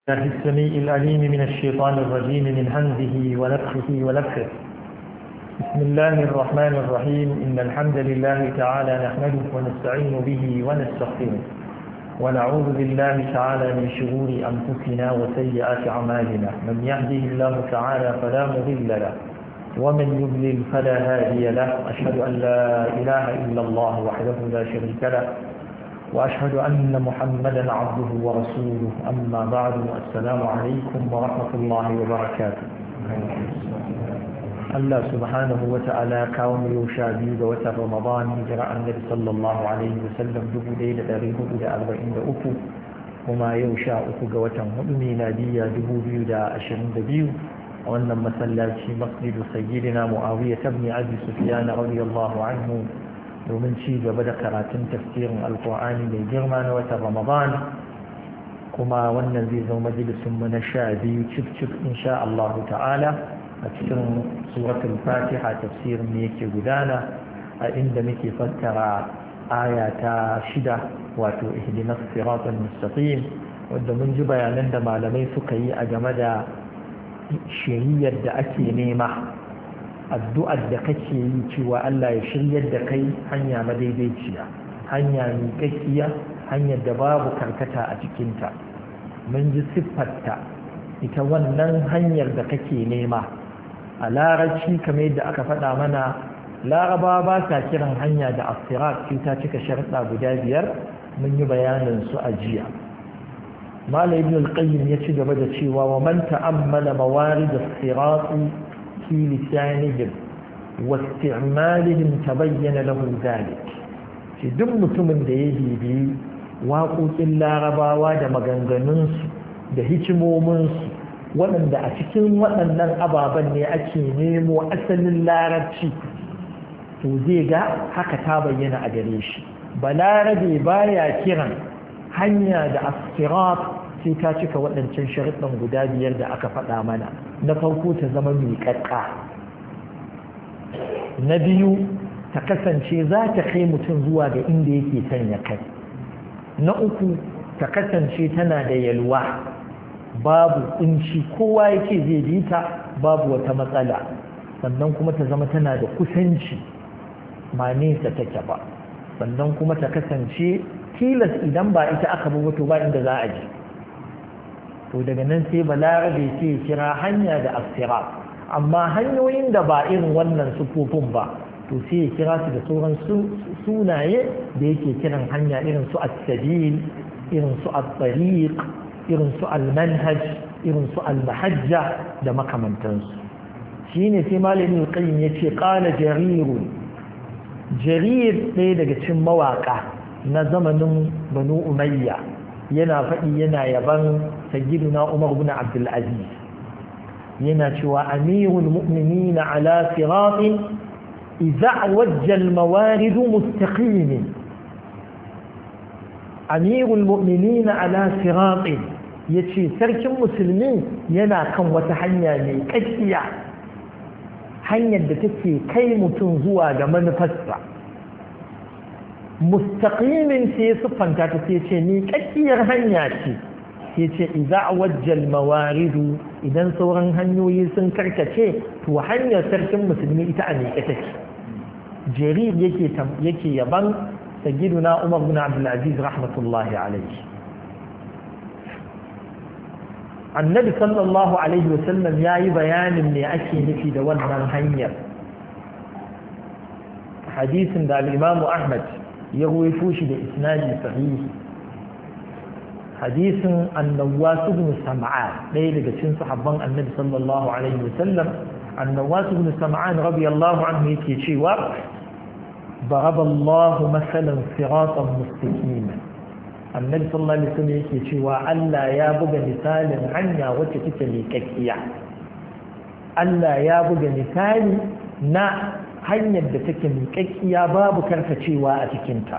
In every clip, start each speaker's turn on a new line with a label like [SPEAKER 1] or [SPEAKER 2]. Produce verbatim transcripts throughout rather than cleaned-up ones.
[SPEAKER 1] الله السميع العليم من الشيطان الرجيم من همزه ونفخه ونفخه. بسم الله الرحمن الرحيم. إن الحمد لله تعالى نحمده ونستعين به ونستغفره ونعوذ بالله تعالى من شرور أنفسنا وسيئات أعمالنا. من يهده الله تعالى فلا مضل له ومن يضلل فلا هادي له. أشهد أن لا إله إلا الله وحده لا شريك له وأشهد أن محمدا عبده ورسوله. أما بعد، السلام عليكم ورحمة الله وبركاته. الله سبحانه وتعالى كاوم يوشابي وتر رمضان هجرة النبي صلى الله عليه وسلم دبو ليلة تاريخ إلى أربعين أكو وما يوشا أكو وتر ميلادية دبو بيودا أشرين دبيو. وأن مسلاتي مسجد سيدنا معاوية بن أبي سفيان رضي الله عنه domin ci gaba da karatun tafsirin alkur'ani mai girma na watan ramadan, kuma wannan zai zama majalisun mu na sha biyu cif cif insha Allah ta'ala a cikin suratul fatiha. Tafsirin ne yake gudana a inda muke fassara aya ta shida, wato ihdinas siratal mustaqim, wanda mun ji bayanan da malamai suka yi a game da shiriyar da ake nema, addu'ar da kake yi cewa Allah ya shiryar da kai hanya madaidaiciya, hanya miƙaƙiya, hanyar da babu karkata a cikinta. Mun ji siffarta ita wannan hanyar da kake nema. A larabci kamar yadda aka faɗa mana, laraba ba sa kiran hanya da asirat sai ta cika sharɗa guda biyar. mun yi bayanin su a jiya. Malam Ibn al-Qayyim ya ci gaba da cewa wa man ta'ammala mawarid as-sirat في لسانهم واستعمالهم تبين له ذلك. في دم mutumin da ya bibi waƙoƙin larabawa da maganganunsu da hikimominsu waɗanda a cikin waɗannan ababen ne ake nemo asalin larabci, to zai ga haka ta bayyana a gare shi. Balarabe baya kiran hanya da asirat sai ta cika waɗancan sharuɗan guda biyar da aka faɗa mana. Na farko ta zama miƙaƙƙa, na biyu ta kasance za ta kai mutum zuwa ga inda yake son ya kai, na uku ta kasance tana da yalwa, babu kunci, kowa yake zai bi ta babu wata matsala, sannan kuma ta zama tana da kusanci ba nesa take ba, sannan kuma ta kasance tilas idan ba ita aka bubuto ba inda za a je. To daga nan sai balarabe ce kira hanya da asirat. Amma hanyoyin da ba irin wannan sufofin ba, to sai ya kira su da sauran sunaye da yake kiran hanya, irin su as-sabil, irin su at-tariq, irin su al-manhaj, irin su al-mahajja da makamantansu. Shine sai malamin al-Qayyim yace qala jarir jarir ɗaya daga cikin mawaka na zamanin Banu Umayya yana faɗi, yana yaban sayyiduna Umar ibn Abdul Aziz, yana cewa amirul mu'minin ala siratin idza wajja al mawarid mustaqim. Amirul mu'minin ala siratin yace sarkin musulmi yana kan wata hanya mai kakkiya, hanyar da take kai mutum zuwa ga manufarsa. Mustaqimin sai siffanta ta sai ce ni kakkiyar hanya ce, sai ce idza wajjal mawaridu, idan sauran hanyoyi sun karkace to hanyar sarkin musulmi ita a miƙe take. Jarir yake yake yaban sayyiduna Umar bin Abdul Aziz rahmatullahi alayhi. Annabi sallallahu alaihi wasallam yayi bayanin me ake nufi da wannan hanyar. Hadisin da al-Imam Ahmad ya ruwaito shi da isnadi sahihi, hadisin annawas ibn sam'an, ɗaya daga cikin sahabban annabi sallallahu alaihi wasallam. annawas ibn sam'an radiyallahu anhu yake cewa daraba Allah masalan siratan mustaqima. annabi sallallahu alaihi wasallam yake cewa Allah ya buga misalin hanya wacce take miƙaƙiya. Allah ya buga misali na hanyar da take miƙaƙƙiya babu karkacewa a cikinta.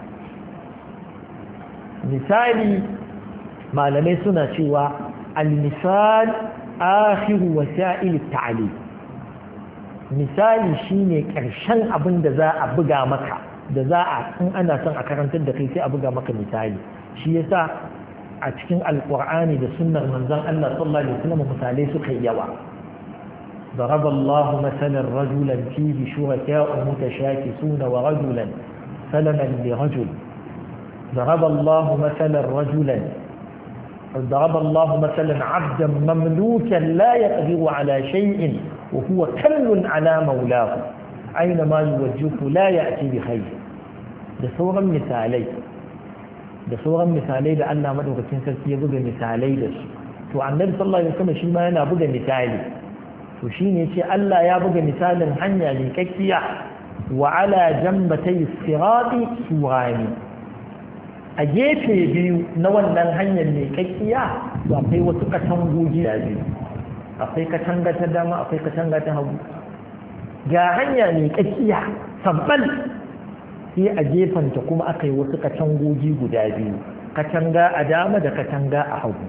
[SPEAKER 1] Misali, malamai suna cewa al-misal akhiru wasa'il at-ta'lim. Misali shine ƙarshen abin da za a buga maka, da za a in ana son a karantar da kai sai a buga maka misali. Shi yasa a cikin alqur'ani da sunnar manzon Allah sallallahu alaihi wasallam misalai suka yawa ضرب الله مثلا رجلا فيه شركاء متشاكسون ورجلا سلما لرجل ضرب الله مثلا رجلا ضرب الله مثلا عبدا مملوكا لا يقدر على شيء وهو كل على مولاه أينما يوجهه لا يأتي بخير da sauran misalai da sauran misalai da Allah madaukakin sarki ya buga misalai da su to annabi sallallahu alaihi wasallam shi ma yana buga misali to shine ce Allah ya buga misalin hanya ne kakkiya wa ala jambatay sirati surani a gefe biyu na wannan hanyar ne kakkiya to akwai wasu katangoji da biyu akwai katanga ta dama akwai katanga ta hagu ga hanya ne kakkiya sabbal sai a gefanta kuma aka yi wasu katangogi guda biyu katanga a dama da katanga a hagu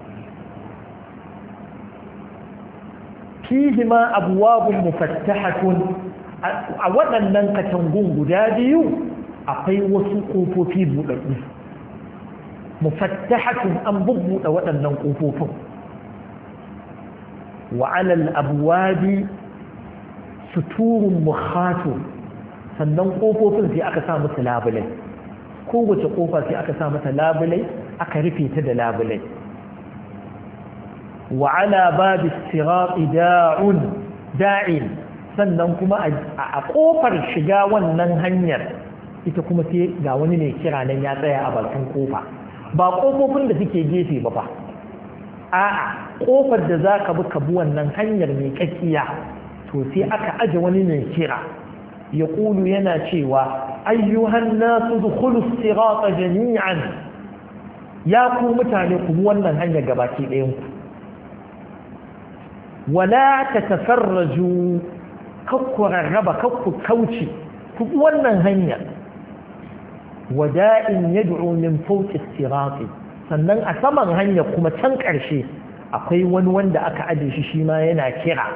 [SPEAKER 1] fihi ma abwabun mufattahatun a waɗannan katangun guda biyu akwai wasu ƙofofi buɗaɗɗu mufattahatun an bubbuɗe waɗannan ƙofofin wa alal abwabi suturun mukhatun sannan ƙofofin sai aka sa musu labulai kowace ƙofa sai aka sa mata labulai aka rufe ta da labulai wa ala babi sirati da'un da'in sannan kuma a ƙofar shiga wannan hanyar ita kuma sai ga wani ne kira nan ya tsaya a bakin ƙofa ba ƙofofin da suke gefe ba ba a'a ƙofar da za ka bi ka bi wannan hanyar mai kakkiya to sai aka aje wani ne kira يقول ينا شيوا أيها الناس ادخلوا الصراط جميعا يا قوم تعلقوا وانا هنيا قباكي لينكم ولا تتفرجوا كوكو الربا كوكو كوشي وانا هنيا وداء يدعو من فوق الصراط sannan a saman hanya kuma can ƙarshe akwai wani wanda aka aje shi shi ma yana kira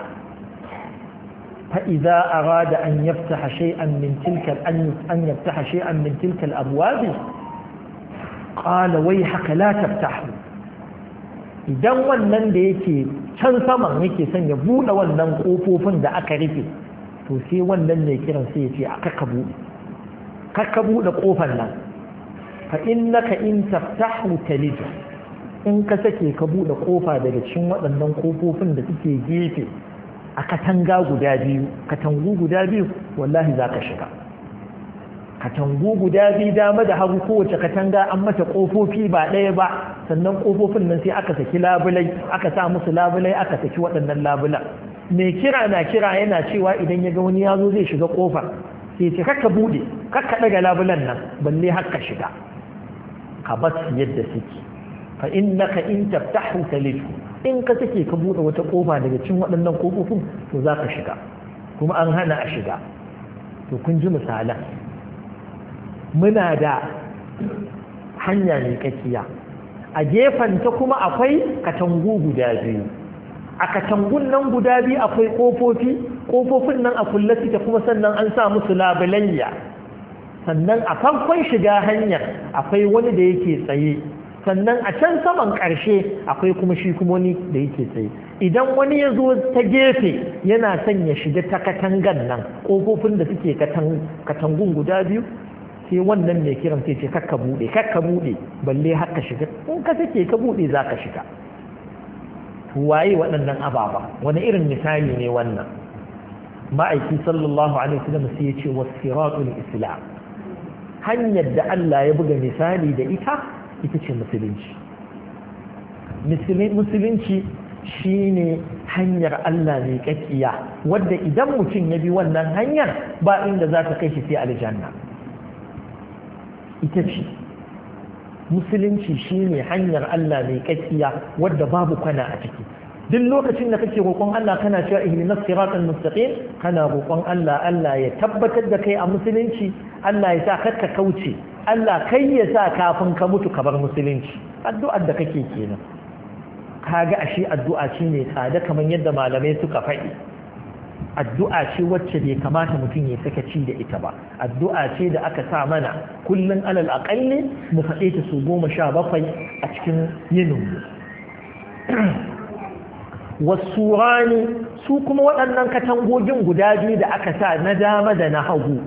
[SPEAKER 1] فإذا أراد أن يفتح شيئا من تلك أن يفتح شيئا من تلك الأبواب قال ويحك لا تفتحه idan wannan da yake can saman yake son ya buɗe wannan ƙofofin da aka rufe to sai wannan ne kiran sai ya ce a kakka buɗe kakka buɗe ƙofar nan fa innaka in taftahu talid in ka sake ka buɗe ƙofa daga cikin waɗannan ƙofofin da suke gefe a katanga guda biyu katangu guda biyu wallahi za ka shiga katangu guda biyu dama da hagu kowace katanga an mata ƙofofi ba ɗaya ba sannan ƙofofin nan sai aka saki labulai aka sa musu labulai aka saki waɗannan labulan mai kira na kira yana cewa idan ya ga wani ya zo zai shiga ƙofa sai ce kakka buɗe kakka ɗaga labulan nan balle haka shiga ka bas yadda suke fa innaka in taftahu talifu in ka take ka bude wata kofa daga cikin waɗannan kofofin to za ka shiga kuma an hana a shiga to kun ji misalan muna da hanya ne kakkiya a gefanta kuma akwai katangu guda biyu a katangun nan guda biyu akwai kofofi kofofin nan a kulle suke kuma sannan an sa musu labulayya sannan a farkon shiga hanyar akwai wani da yake tsaye sannan a can saman ƙarshe akwai kuma shi kuma wani da yake tsaye idan wani ya zo ta gefe yana son ya shiga ta katangan nan ƙofofin da suke katangun guda biyu sai wannan mai kiran sai ce kakka buɗe kakka buɗe balle haka shiga in ka take ka buɗe za ka shiga waye waɗannan ababa wani irin misali ne wannan ma'aiki sallallahu alaihi wasallam sai ya ce wasiratul islam hanyar da Allah ya buga misali da ita ita ce musulunci musulunci shine hanyar Allah mai kakkiya wadda idan mutum ya bi wannan hanyar ba inda za ta kai shi sai aljanna ita ce musulunci shine hanyar Allah mai kakkiya wadda babu kwana a ciki duk lokacin da kake roƙon Allah kana cewa ihdinas siratal mustaqim kana roƙon Allah Allah ya tabbatar da kai a musulunci Allah ya sa ka kauce Allah kai ya sa kafin ka mutu ka bar musulunci addu'ar da kake kenan kaga ashe addu'a ce ne tsada kamar yadda malamai suka faɗi addu'a ce wacce bai kamata mutum ya sakaci da ita ba addu'a ce da aka sa mana kullun alal aqalli mu faɗe ta su goma sha bakwai a cikin yinin wasurani su kuma waɗannan katangogin guda biyu da aka sa na dama da na hagu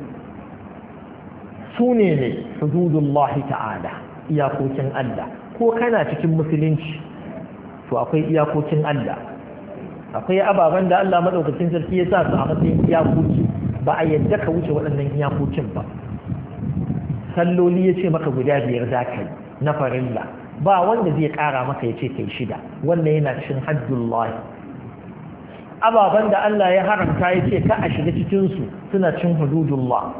[SPEAKER 1] su ne ne hududullahi ta'ala iyakokin Allah ko kana cikin musulunci to akwai iyakokin Allah akwai ababen da Allah madaukakin sarki ya sa su a matsayin iyakoki ba a yadda ka wuce waɗannan iyakokin ba salloli ya ce maka guda biyar za ka yi na farilla ba wanda zai ƙara maka ya ce kai shida wannan yana cikin haddullahi ababen da Allah ya haramta ya ce ka a shiga cikinsu suna cin hududullah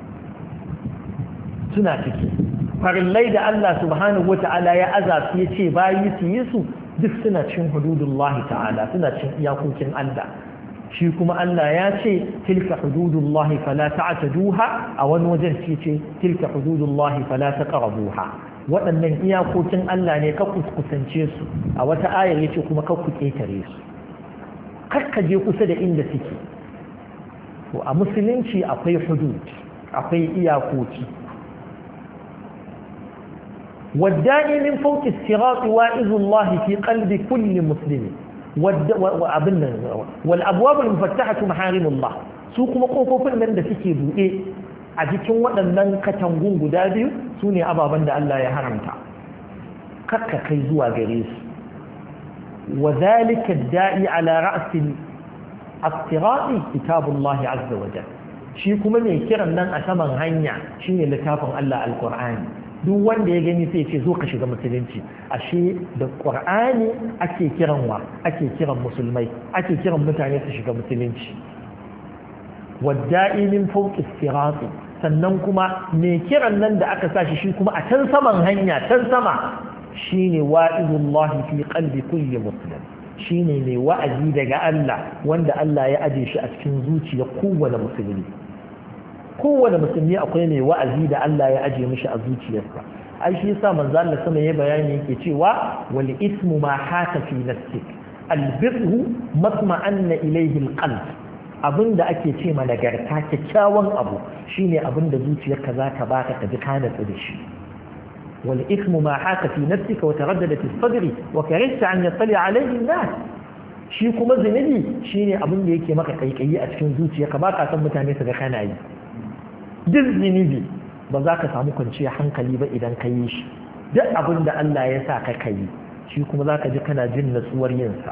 [SPEAKER 1] suna ciki farillai da Allah subhanahu wata'ala ya aza su ya ce bayi su yi su duk suna cin hududullah ta'ala suna cin iyakokin Allah shi kuma Allah ya ce tilka hududullah fala ta'taduha a wani wajen ce ce tilka hududullah fala taqrabuha waɗannan iyakokin Allah ne ka kuskusance su a wata ayar yace kuma ka ku ketare su kakka je kusa da inda suke to a musulunci akwai hudud akwai iyakoki والداعي من فوق الصراط واعظ الله في قلب كل مسلم والأبواب المفتحة محارم الله سوق مقوفين من da suke buɗe a cikin waɗannan katangun guda biyu sune ababen da Allah ya haramta kakka kai zuwa gare su وذلك الداعي على رأس الصراط كتاب الله عز وجل shi kuma mai kiran nan a saman hanya shine littafin Allah alqur'ani duk wanda ya gani sai ce zo ka shiga musulunci ashe da qur'ani ake kiran wa ake kiran musulmai ake kiran mutane su shiga musulunci wadda'i min fawqi sirati sannan kuma mai kiran nan da aka sashi shi kuma a can saman hanya can sama shine wa'idullahi fi qalbi kulli muslim shine mai wa'azi daga Allah wanda Allah ya aje shi a cikin zuciyar kowane musulmi kowane musulmi akwai mai wa'azi da Allah ya aje mishi a zuciyarsa ai shi yasa manzo Allah sama yayi bayani yake cewa wal ismu ma haka fi nafsik al birru matma'anna ilayhi al qalb abinda ake ce ma nagarta kyakkyawan abu shine abinda zuciyarka zaka baka ka ji kana da shi wal ismu ma haka fi nafsika wa taraddadat fi sadri wa karihta an yattali alayhi an-nas shi kuma zunubi shine abinda yake maka kaikayi a cikin zuciyarka baka san mutane su ga kana yi duk zunubi ba za ka samu kwanciyar hankali ba idan ka yi shi duk abin da Allah ya sa ka kai shi kuma za ka ji kana jin natsuwar yinsa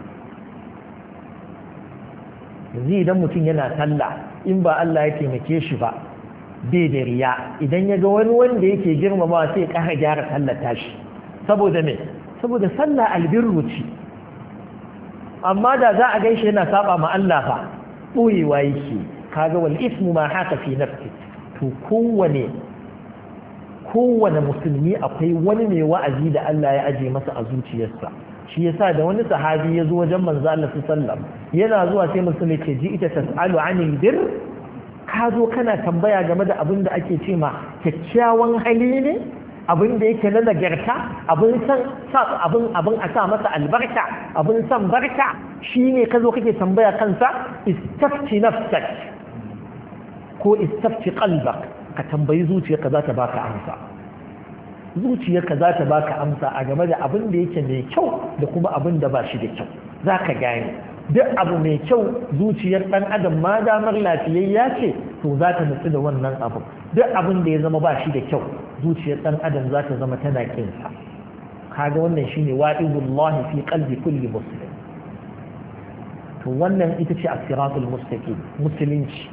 [SPEAKER 1] yanzu idan mutum yana sallah in ba Allah ya taimake shi ba bai da riya idan ya ga wani wanda yake girmama sai ya ƙara gyara sallar tashi saboda me saboda sallah albirru ce amma da za a gaishe yana saba ma Allah fa ɓoyewa yake kaga wal ismu ma haka fi nafsi to kowane kowane musulmi akwai wani mai wa'azi da Allah ya aje masa a zuciyarsa shi yasa da wani sahabi ya zo wajen manzo Allah sallallahu yana zuwa sai musulmi ce ji ita tasalu anil bir ka zo kana tambaya game da abin da ake ce ma kyakkyawan hali ne abin da yake na nagarta abin san sa abin abin a sa masa albarka abin san barka shine ka zo kake tambaya kansa istafti nafsak ko istafti qalbak ka tambayi zuciyarka za ta baka amsa zuciyarka za ta baka amsa a game da abin da yake mai kyau da kuma abin da ba shi da kyau za ka gane duk abu mai kyau zuciyar ɗan adam ma damar lafiyayya ce to za ta nutsu da wannan abu duk abin da ya zama ba shi da kyau zuciyar ɗan adam za ta zama tana kinsa kaga wannan shine wa'idullahi fi qalbi kulli muslim to wannan ita ce as-siratul mustaqim musulunci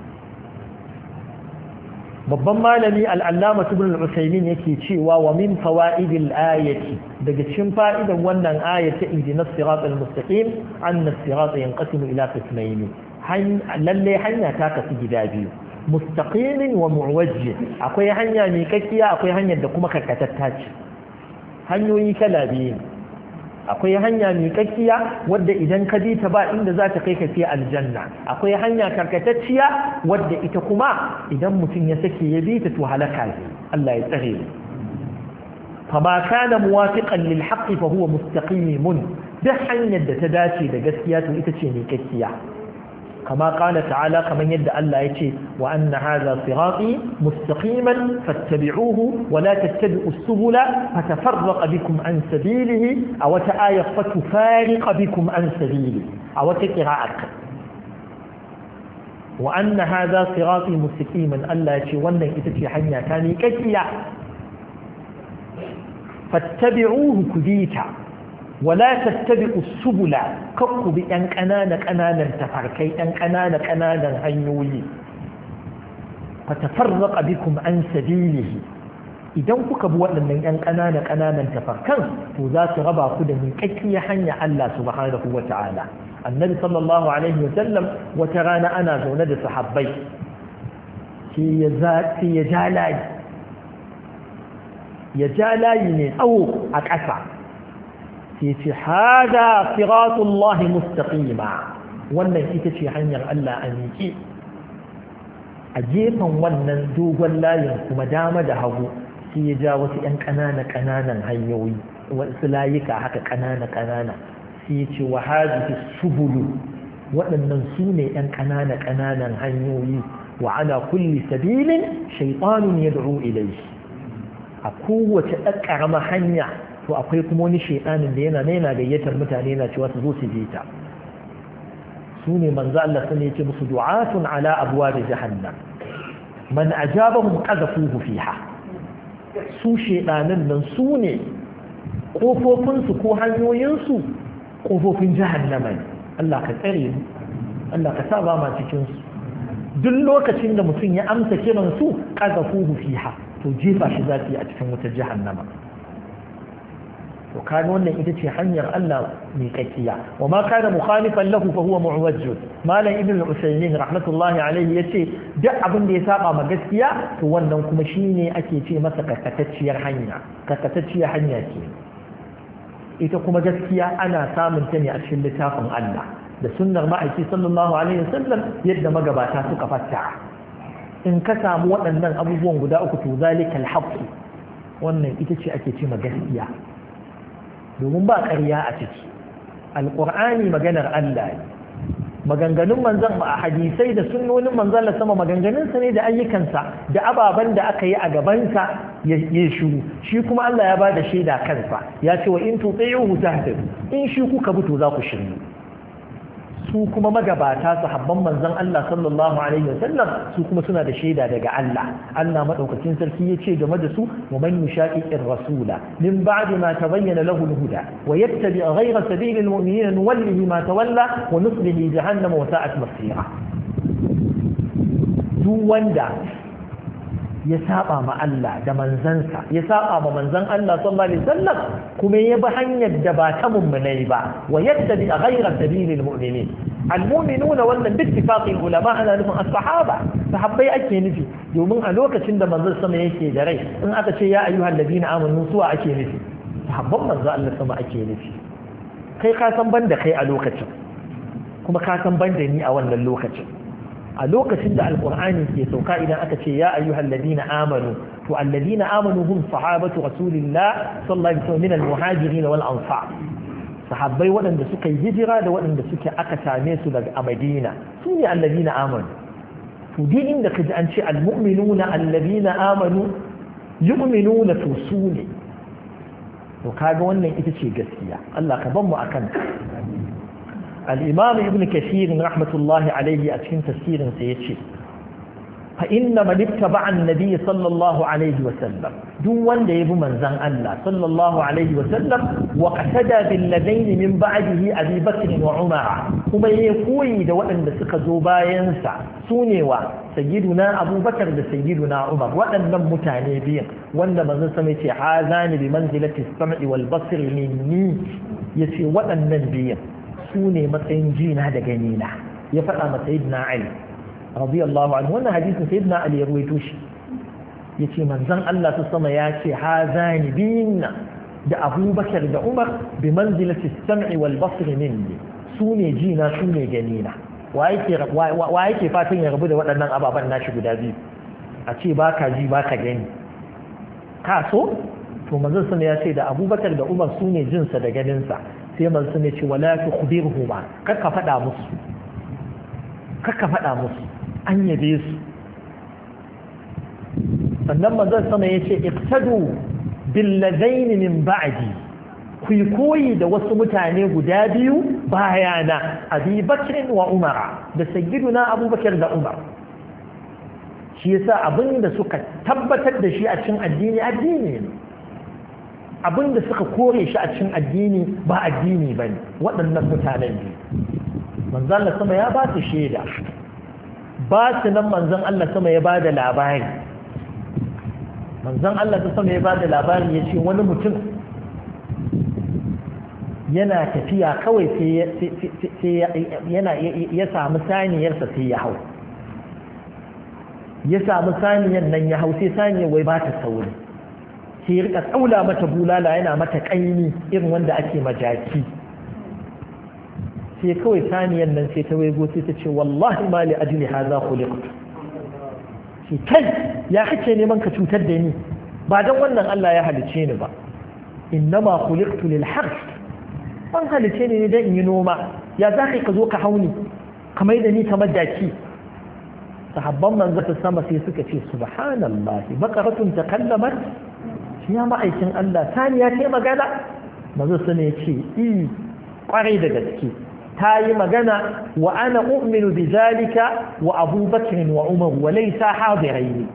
[SPEAKER 1] babban malami al'allama ibn al-usaymin yake cewa wa min fawaidil ayati daga cikin fa'idan wannan ayati ihdinas siratal mustaqim anna as-sirata yanqasimu ila qismayn lalle hanya ta kasu gida biyu mustaqimin wa muwajjih akwai hanya mai kakkiya akwai hanyar da kuma karkatatta ce hanyoyi kala biyu akwai hanya mai kakkiya wadda idan ka bi ta ba inda za ta kai ka fi aljanna akwai hanya karkatacciya wadda ita kuma idan mutum ya sake ya bi ta to halaka ne Allah ya tsare mu fa ma kana muwafiqan lil haqq fa huwa mustaqim da hanyar da ta dace da gaskiya to ita ce mai kakkiya kama qala ta'ala kaman yadda Allah yace wa anna hadha sirati mustaqiman fattabi'uhu wa la tattabi'us subula fatafarraqa bikum an sabilihi aw ta'aya fatufariqa bikum an sabilihi aw qira'at wa anna hadha sirati mustaqiman Allah yace wannan ita ce hanya ta ni kakkiya fattabi'uhu kudita wala tattabi'u subula kakku bi ɗan ƙanana ƙananan tafarkai ɗan ƙanana ƙananan hanyoyi fatafarraqa bikum an sabilihi idan kuka bi waɗannan ɗan ƙanana ƙananan tafarkan to za su raba ku da miƙaƙƙiyar hanya Allah subhanahu wa ta'ala annabi sallallahu alaihi wa sallam wata rana ana zaune da sahabbai sai ya za sai ya ja layi ya ja layi ne tsawo a ƙasa sai ce hada siratullahi mustaqima wannan ita ce hanyar Allah a miƙe a gefen wannan dogon layin kuma dama da hagu sai ya ja wasu 'yan ƙanana ƙananan hanyoyi wasu layuka haka ƙanana ƙanana sai ya ce wa hadhihi subulu waɗannan su ne 'yan ƙanana ƙananan hanyoyi wa ala kulli sabilin shaytanun yad'u ilayhi a kowace ɗan ƙaramar hanya to akwai kuma wani shaiɗanin da yana yana gayyatar mutane yana cewa su zo su je ta su ne manzo Allah sun yace musu du'atun ala abwab jahannam man ajabahum qadhafuhu fiha su shaiɗanin nan su ne kofofin su ko hanyoyin su kofofin jahannama ne Allah ka tsare mu Allah ka sa ba ma cikin su duk lokacin da mutum ya amsa kiran su qadhafuhu fiha to jefa shi zafi a cikin wutar jahannama to kaga wannan ita ce hanyar Allah mai kakkiya wa ma kana mukhalifan lahu fa huwa mu'wajjud malam ibn al-usaymin rahmatullahi alayhi yace duk abin da ya saba ma gaskiya to wannan kuma shine ake ce masa kakatacciyar hanya kakatacciyar hanya ce ita kuma gaskiya ana samun ta ne a cikin littafin Allah da sunnar ma'aiki sallallahu alaihi wasallam yadda magabata suka fassara in ka samu waɗannan abubuwan guda uku to zalikal haqq wannan ita ce ake ce ma gaskiya domin ba ƙarya a ciki alƙur'ani maganar Allah ne maganganun manzon a hadisai da sunnonin manzon Allah sama maganganunsa ne da ayyukansa da ababen da aka yi a gabansa ya shiru shi kuma Allah ya ba da shaida kansa ya ce wa in tuti'uhu tahtadu in shi kuka bi to za ku shiryu su kuma magabata sahabban manzon Allah sallallahu alaihi wasallam su kuma suna da shaida daga Allah Allah madaukakin sarki yace game da su wa man yushaqiqir rasula min ba'di ma tabayyana lahu al-huda wa yattabi' ghayra sabili al-mu'minina nuwallihi ma tawalla wa nuslihi jahannama wa sa'at masira duk wanda ya saba ma Allah da manzansa ya saba ma manzan Allah sallallahu alaihi wasallam kuma ya bi hanyar da ba ta mummunai ba wa yattabi ghayra sabilil mu'minin almu'minuna wannan bi ittifaqi ulama ana nufin as-sahaba sahabbai ake nufi domin a lokacin da manzon sama yake da rai in aka ce ya ayyuhal ladina amanu suwa ake nufi sahabban manzon Allah sama ake nufi kai ka san banda kai a lokacin kuma ka san banda ni a wannan lokacin a lokacin da alkur'ani ke sauka idan aka ce ya ayyuhal ladina amanu to alladina amanu hum sahabatu rasulillah sallallahu alaihi wasallam min almuhajirin wal ansar sahabbai waɗanda suka yi hijira da waɗanda suke aka same su daga Madina su ne alladina amanu to din inda kaji an ce almu'minuna alladina amanu yu'minuna to su ne to kaga wannan ita ce gaskiya Allah ka ban mu akan الإمام ابن كثير رحمة الله عليه أتكين تفسير سيتشي فإن من اتبع النبي صلى الله عليه وسلم دون ديب من زن الله صلى الله عليه وسلم واقتدى بالذين من بعده أبي بكر وعمر هم يقوي دوأن بسك زوبا ينسى سونيوا سيدنا أبو بكر سيدنا عمر وأن متانبين وأن من سميتي هذان بمنزلة السمع والبصر مني يسي وأن نبيين su ne matsayin jina da ganina ya faɗa ma sayyidina Ali radiyallahu anhu wannan hadisin sayyidina Ali ya ruwaito shi yace manzon Allah su sama ya ce hazani binna da Abubakar da Umar bi manzilati as-sam'i wal basri minni su ne jina su ne ganina wa yake wa yake fatan ya rabu da waɗannan ababan nashi guda biyu a ce baka ji baka gani ka so to manzon sama ya ce da Abubakar da Umar su ne jinsa da ganinsa sai manzo ne ce wala tukhbirhuma kar ka fada musu kaka faɗa musu an yabe su. sannan manzon sama ya ce iqtadu billadaini min ba'di, ku yi koyi da wasu mutane guda biyu bayana, Abi Bakr wa Umar, da sayyiduna Abubakar da Umar. shi yasa abin da suka tabbatar da shi a cikin addini addini ne, abin da suka kore shi a cikin addini ba addini bane. waɗannan mutanen ne manzon Allah sama ya ba su shaida, ba su nan manzon Allah sama ya ba da labari. manzon Allah ta sama ya ba da labari ya ce wani mutum yana tafiya kawai sai yana ya samu saniyarsa sai ya hau ya samu saniyar nan ya hau sai saniyar wai ba ta sauri, sai ya rika tsaula mata bulala yana mata ƙaimi irin wanda ake majaki. sai kawai saniyar nan sai ta waigo sai ta ce wallahi ma li ajli hadha khuliqtu, shi kai ya kace neman ka cutar da ni, ba dan wannan Allah ya halice ni ba, innama khuliqtu lil harth, an halice ni ne dan in yi noma, ya zaka ka zo ka hauni kamar da ni kamar daki. sahabban manzo ta sama sai suka ce subhanallahi baqaratun takallamat, ya ma'aikin Allah saniya ce magana. manzo sai ya ce i kwarai da gaske ta yi magana, wa ana u'minu bi zalika wa Abu Bakr wa Umar wa laysa hadiraini.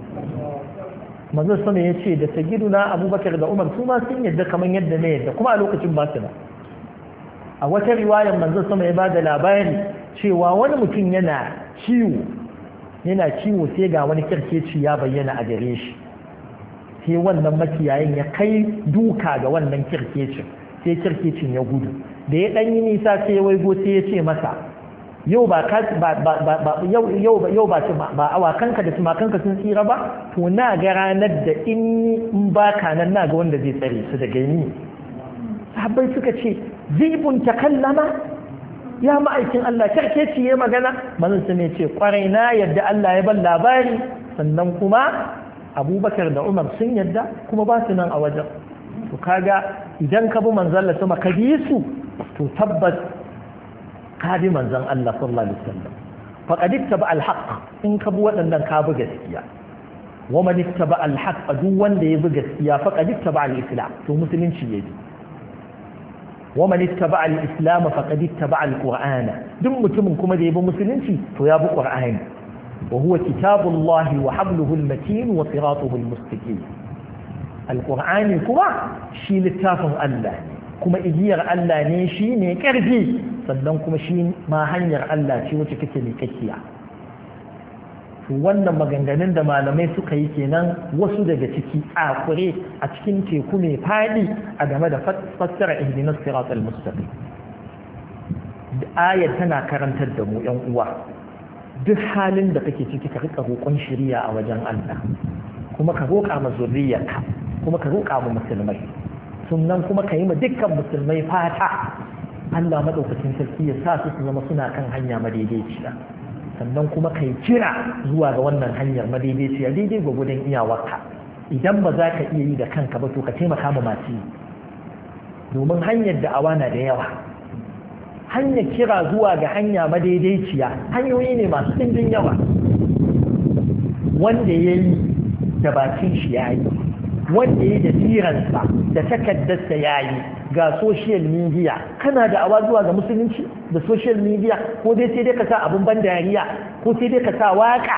[SPEAKER 1] manzo sama ya ce da sayyiduna Abu Bakar da Umar su ma sun yadda kaman yadda ne yadda, kuma a lokacin ba su da. a wata riwayar manzo sama ya bada labari cewa wani mutum yana ciwo yana ciwo sai ga wani kirkeci ya bayyana a gare shi, sai wannan makiyayin ya kai duka ga wannan kirkecin, sai kirkecin ya gudu. da ya ɗan yi nisa sai ya waigo sai ya ce masa yau ba yau yau yau ba ba awakanka da tumakanka sun tsira ba, to na ga ranar da in in baka nan na ga wanda zai tsare su daga ni. sahabbai suka ce zibun takallama, ya ma'aikin Allah kirkeci ya magana. manzon sai ya ce kwarai na yadda Allah ya ban labari, sannan kuma Abubakar da Umar sun yadda kuma ba su nan a wajen. to kaga idan ka bi manzon Allah sama ka bi su, to tabbas ka bi manzon Allah sallallahu alaihi wasallam. faqad ittaba al-haqq, in ka bi waɗannan ka bi gaskiya. wa man ittaba al-haqq, duk wanda ya bi gaskiya faqad ittaba al-islam, to musulunci ya bi. wa man ittaba al-islam faqad ittaba al-qur'ana, duk mutumin kuma da ya bi musulunci to ya bi qur'ani. wa huwa kitabullahi wa habluhu al-matin wa siratuhu al-mustaqim. al-qur'ani kuma shi littafin Allah kuma igiyar Allah ne, shi ne ƙarfi, sannan kuma shi ma hanyar Allah ce wacce kake miƙaƙiya. wannan maganganun da malamai suka yi kenan wasu daga ciki tsakure a cikin teku mai faɗi a game da fassara ihdinas siratal mustaqim. ayar tana karantar da mu ƴan uwa, duk halin da kake ciki ka rika roƙon shiriya a wajen Allah, kuma ka roƙa ma zuriyarka, kuma ka roƙa ma musulmai, sannan kuma ka yi ma dukkan musulmai fata Allah madaukakin sarki ya sa su su zama suna kan hanya madaidaiciya, sannan kuma ka yi kira zuwa ga wannan hanyar madaidaiciya daidai gwagwadon iyawarka. idan ba za ka iya yi da kanka ba to ka taimaka ma masu yi, domin hanyar da'awa na da yawa. hanyar kira zuwa ga hanya madaidaiciya hanyoyi ne masu ɗimbin yawa, wanda ya yi da bakin shi ya yi, wanda ya yi da jiransa da takaddarsa ya yi. ga social media, kana da awa zuwa ga musulunci da social media, ko dai sai dai ka sa abin ban dariya, ko sai dai ka sa waka.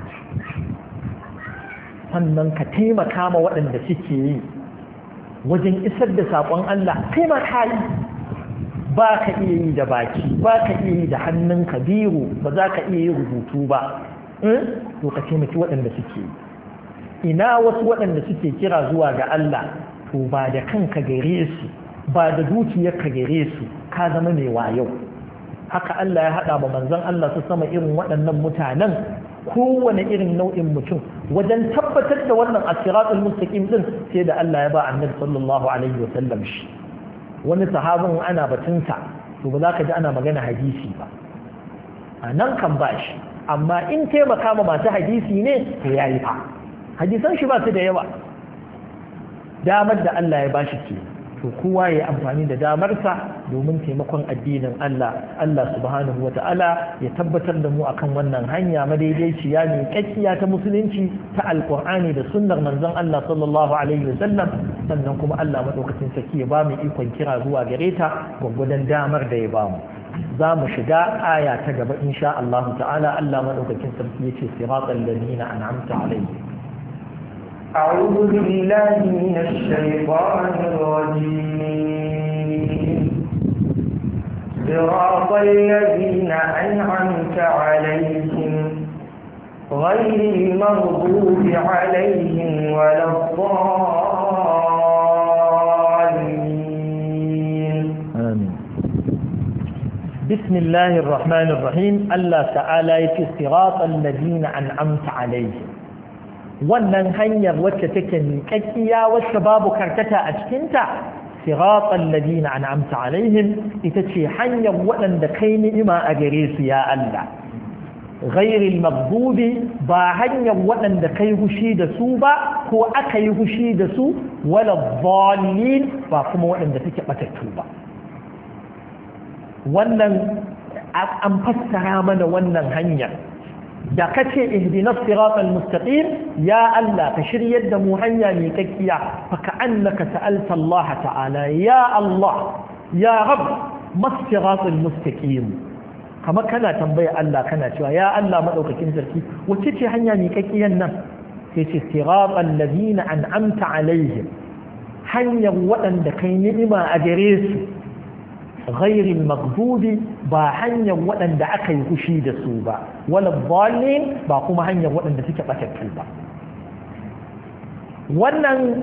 [SPEAKER 1] sannan ka taimaka ma waɗanda suke yi wajen isar da saƙon Allah, kai ma ka yi. ba ka iya yi da baki, ba ka iya yi da hannunka biro, ba za ka iya yi rubutu ba, to ka taimaki waɗanda suke yi. ina wasu waɗanda suke kira zuwa ga Allah, to ba da kanka gare su, ba da dukiyarka gare su, ka zama mai wayo. haka Allah ya haɗa ma manzon Allah su sama irin waɗannan mutanen, kowane irin nau'in mutum, wajen tabbatar da wannan as-siratul mustaqim din, sai da Allah ya ba annabi sallallahu alaihi wa sallam shi. wani sahabin ana batunsa, to ba za ka ji ana magana hadisi ba, a nan kan ba shi, amma in taimaka ma masu hadisi ne to ya yi fa. hadisan shi ba su da yawa, damar da Allah ya bashi ke to kowa ya amfani da damarsa domin taimakon addinin Allah Allah subhanahu wata'ala ya tabbatar da mu akan wannan hanya madaidaiciya mai kakkiya ta musulunci ta alqur'ani da sunnar manzon Allah sallallahu alaihi wasallam sannan kuma Allah madaukakin sarki ya ba mu ikon kira zuwa gare ta gwagwadon damar da ya ba mu za mu shiga aya ta gaba insha Allah ta'ala Allah madaukakin sarki yace siratal ladina an'amta alaihim
[SPEAKER 2] أعوذ بالله من الشيطان الرجيم صراط الذين أنعمت عليهم غير المغضوب عليهم ولا الضالين
[SPEAKER 1] آمين. بسم الله الرحمن الرحيم الله تعالى يتي صراط الذين أنعمت عليهم wannan hanyar wacce take miƙaƙiya wacce babu karkata a cikinta siratal ladina an'amta alaihim ita ce hanyar waɗanda kai ni'ima a gare su ya Allah ghairil maghdubi ba hanyar waɗanda kai hushi da su ba ko aka yi hushi da su wala dhallin ba kuma waɗanda suke batattu ba wannan an fassara mana wannan hanyar da kace ihdinas siratal mustaqim ya Allah ka shiryar da mu hanya mai kakkiya fa ka'annaka sa'alta Allah ta'ala ya Allah ya rabb masiratal mustaqim kama kana tambaya Allah kana cewa ya Allah madaukakin sarki wace ce hanya mai kakkiyan nan sai ce siratal ladina an'amta alaihim hanyar waɗanda kai ni'ima a gare su غير المغضوب ba hanyar waɗanda aka yi kushi da su ba wala dhalin ba kuma hanyar waɗanda suke batattu ba wannan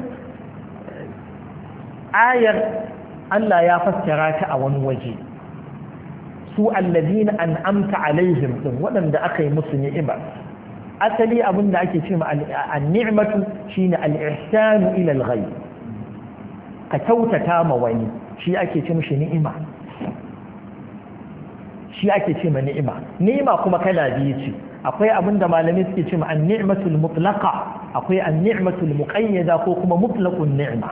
[SPEAKER 1] ayar Allah ya fassara ta a wani waje su alladhina an'amta alaihim din waɗanda aka yi musu ni'ima asali abin da ake cewa an-ni'matu shine al-ihsanu ila al-ghayr ka kyautata ma wani shi ake ce mishi ni'ima shi ake ce ma ni'ima ni'ima kuma kala biyu ce akwai abin da malamai suke ce ma an-ni'matul mutlaqa akwai an-ni'matul muqayyada ko kuma mutlaqun ni'ma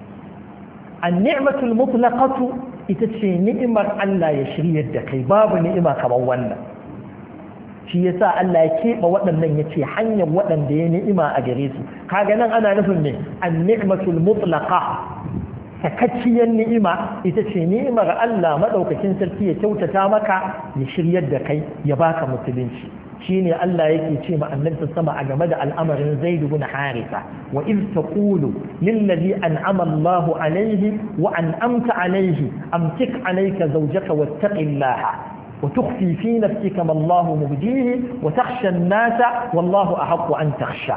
[SPEAKER 1] an-ni'matul mutlaqatu ita ce ni'imar Allah ya shiryar da kai babu ni'ima kamar wannan shi yasa Allah ya keɓe waɗannan ya ce hanyar waɗanda ya ni'ima a gare su kaga nan ana nufin ne an-ni'matul mutlaqa takacciyar ni'ima ita ce ni'imar Allah madaukakin sarki ya kyautata maka ya shiryar da kai ya baka musulunci shine Allah yake ce ma annabi sama a game da al'amarin Zaid ibn Haritha wa iz taqulu lil ladhi an'ama Allahu alayhi wa an'amta alayhi amsik alayka zawjaka wattaqillaha wa tukhfi fi nafsika ma Allahu mubdihi wa takhsha an-nasa wallahu ahaqqu an takhsha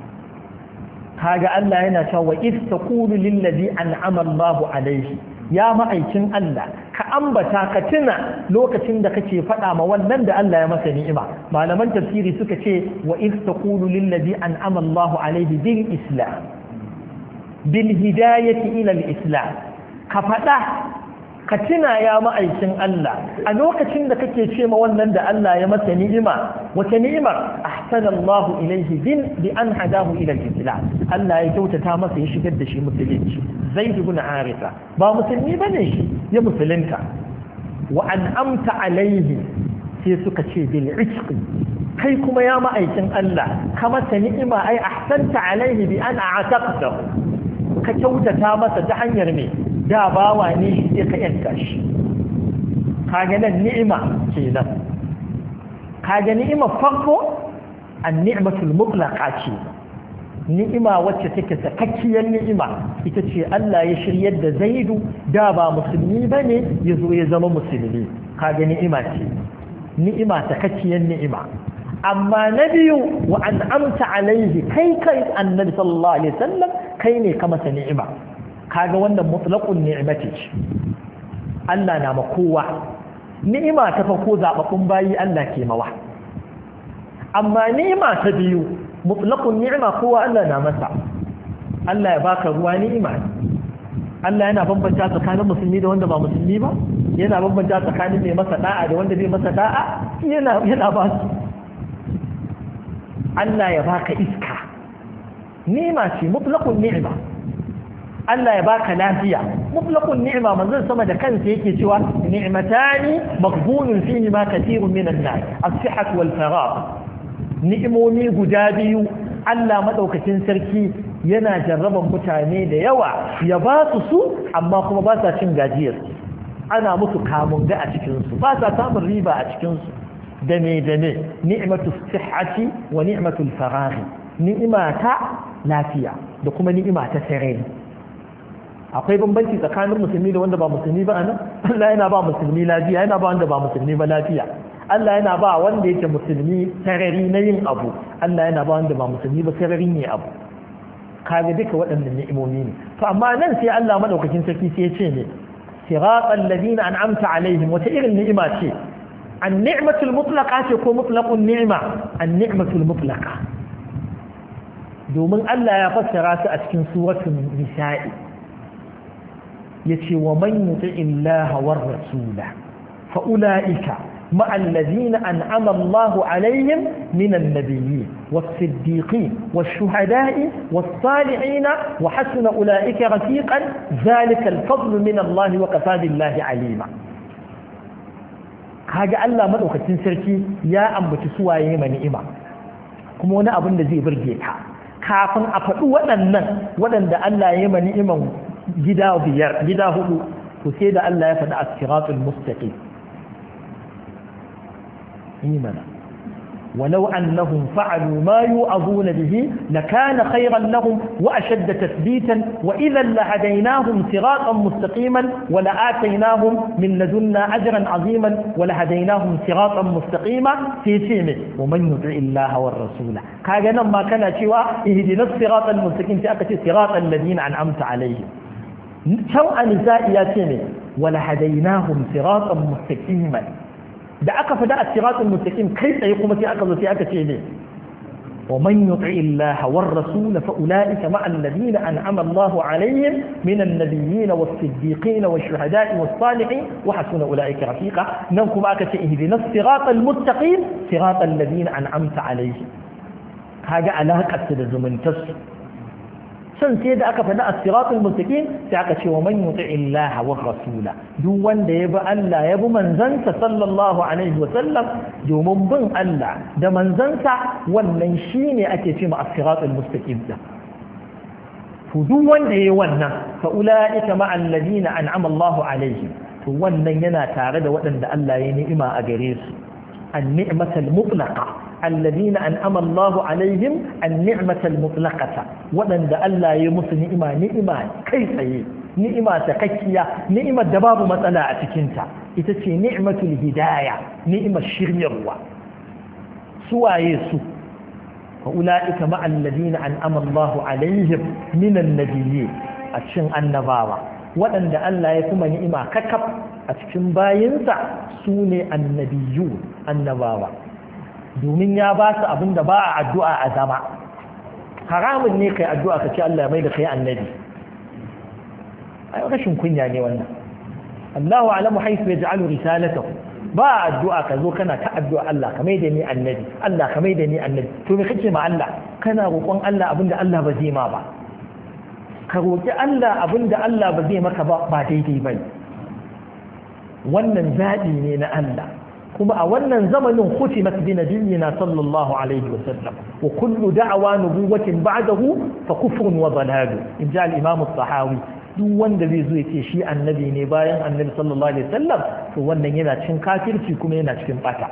[SPEAKER 1] kaga Allah yana cewa if taqulu lil ladhi an'ama Allahu alayhi ya ma'aikin Allah ka ambata ka tuna lokacin da kake faɗa ma wannan da Allah ya masa ni'ima malaman tafsiri suka ce wa if taqulu lil ladhi an'ama Allahu alayhi bil islam bil hidayati ila al islam ka faɗa ka tuna ya ma'aikin Allah a lokacin da kake ce ma wannan da Allah ya masa ni'ima wata ni'imar ahsanallahu ilayhi bin bi an hadahu ila al-islam Allah ya kyautata masa ya shigar da shi musulunci Zaid ibn Haritha ba musulmi bane shi ya musulunta wa an'amta alayhi sai suka ce bil itqi kai kuma ya ma'aikin Allah ka masa ni'ima ai ahsanta alayhi bi an a'taqtahu ka kyautata masa ta hanyar me da bawa ne shi ka yanka shi kaga nan ni'ima kenan kaga ni'ima farko an-ni'matul mutlaqa ce ni'ima wacce take sakakkiyar ni'ima ita ce Allah ya shiryar da Zaidu da ba musulmi bane yazo ya zama musulmi kaga ni'ima ce ni'ima sakakkiyar ni'ima amma na biyu wa an'amta alaihi kai kai annabi sallallahu alaihi wasallam kai ne ka masa ni'ima kaga wannan mutlaqun ni'mati ce Allah na ma kowa ni'ima ta farko zababbun bayi Allah ke mawa amma ni'ima ta biyu mutlaqun ni'ma kowa Allah na masa Allah ya baka ruwa ni'ima Allah yana bambanta tsakanin musulmi da wanda ba musulmi ba yana bambanta tsakanin mai masa da'a da wanda bai masa da'a yana yana ba su Allah ya baka iska ni'ima ce mutlaqun ni'ma Allah ya baka lafiya mutlaqun ni'ma manzon sama da kansa yake cewa ni'matani maqbulun fihi ma kathirun minan nas as-sihhat wal faragh ni'imomi guda biyu Allah madaukakin sarki yana jarraban mutane da yawa ya ba su su amma kuma ba sa cin gajiyar ana musu kamun ga a cikin su ba sa samun riba a cikin su da me da me ni'matu sihhati wa ni'matu al-faragh ni'imata lafiya da kuma ni'ima ta sarari akwai bambanci tsakanin musulmi da wanda ba musulmi ba anan Allah yana ba musulmi lafiya yana ba wanda ba musulmi ba lafiya Allah yana ba wanda yake musulmi sarari na yin abu Allah yana ba wanda ba musulmi ba sarari ne abu kaga duka waɗannan ni'imomi ne to amma nan sai Allah madaukakin sarki sai ya ce ne siratal ladina an'amta alaihim wata irin ni'ima ce an-ni'matul mutlaqa ce ko mutlaqun ni'ma an-ni'matul mutlaqa domin Allah ya fassara su a cikin suratul nisa'i yace wa man yuti illaha war rasula fa ulaika مع الذين أنعم الله عليهم من النبيين والصديقين والشهداء والصالحين وحسن أولئك رفيقا ذلك الفضل من الله وكفى بالله عليما kaga Allah madaukakin sarki ya ambaci suwaye mai ni'ima kuma wani abin da zai burge ka kafin a faɗi waɗannan waɗanda Allah ya yi mai ni'iman gida biyar gida hudu to sai da Allah ya faɗi as-siratul mustaqim إيمانا ولو أنهم فعلوا ما يوعظون به لكان خيرا لهم وأشد تثبيتا وإذا لهديناهم صراطا مستقيما ولآتيناهم من لدنا أجرا عظيما ولهديناهم صراطا مستقيما في سيمه ومن يطع الله والرسول كاغنا ما كان شوى اهدنا الصراط المستقيم تأكد صراط الذين أنعمت عليهم سوء نساء يا سيمه ولهديناهم صراطا مستقيما da aka fada a siratul mustaqim kai tsaye kuma sai aka zo sai aka ce ne wa man yuti illaha war rasul fa ulaika ma'al ladina an'ama Allahu alaihim minan nabiyyin was siddiqin wash shuhada'i was salihin wa hasuna ulaika rafiqa nan kuma aka ce ihdinas siratal mustaqim siratal ladina an'amta alaihim kaga alaqar da zumuntarsu san sai da aka faɗi as-siratul mustaqim sai aka ce wa man yuti illaha war rasula duk wanda ya bi Allah ya bi manzansa sallallahu alaihi wa sallam domin bin Allah da manzansa wannan shine ake ce ma as-siratul mustaqim da to duk wanda yayi wannan fa ulaika ma alladhina an'ama Allahu alaihim to wannan yana tare da waɗanda Allah ya ni'ima a gare su an-ni'matul mutlaqa الذين أنعم الله عليهم النعمة المطلقة وأن الله يمس نعمة نعمة كيف هي نعمة تككية نعمة دباب مسألة أتكنت إتسي نعمة الهداية نعمة الشريعة سوى يسوع وأولئك مع الذين أنعم الله عليهم من النبيين أتشن النبارة وأن الله يكون نعمة ككب أتشن باينسا سوني النبيون النبارة domin ya ba su abin da ba a addu'a a zama haramun ne kai addu'a ka ce Allah ya mai da kai annabi ai rashin kunya ne wannan Allahu a'lamu haythu yaj'alu risalatahu ba addu'a ka zo kana ta addu'a Allah ka mai da ni annabi Allah ka mai da ni annabi to me kake ma Allah kana roƙon Allah abinda Allah ba zai ma ba ka roƙi Allah abinda Allah ba zai maka ba ba daidai bane wannan zabi ne na Allah kuma a wannan zamanin khutimat bi nabiyyina sallallahu alaihi wa sallam wa kullu da'wa nubuwatin ba'dahu fa kufrun wa dalal in ja al-imam as-sahawi duk wanda zai zo yace shi annabi ne bayan annabi sallallahu alaihi wa sallam to wannan yana cikin kafirci kuma yana cikin bata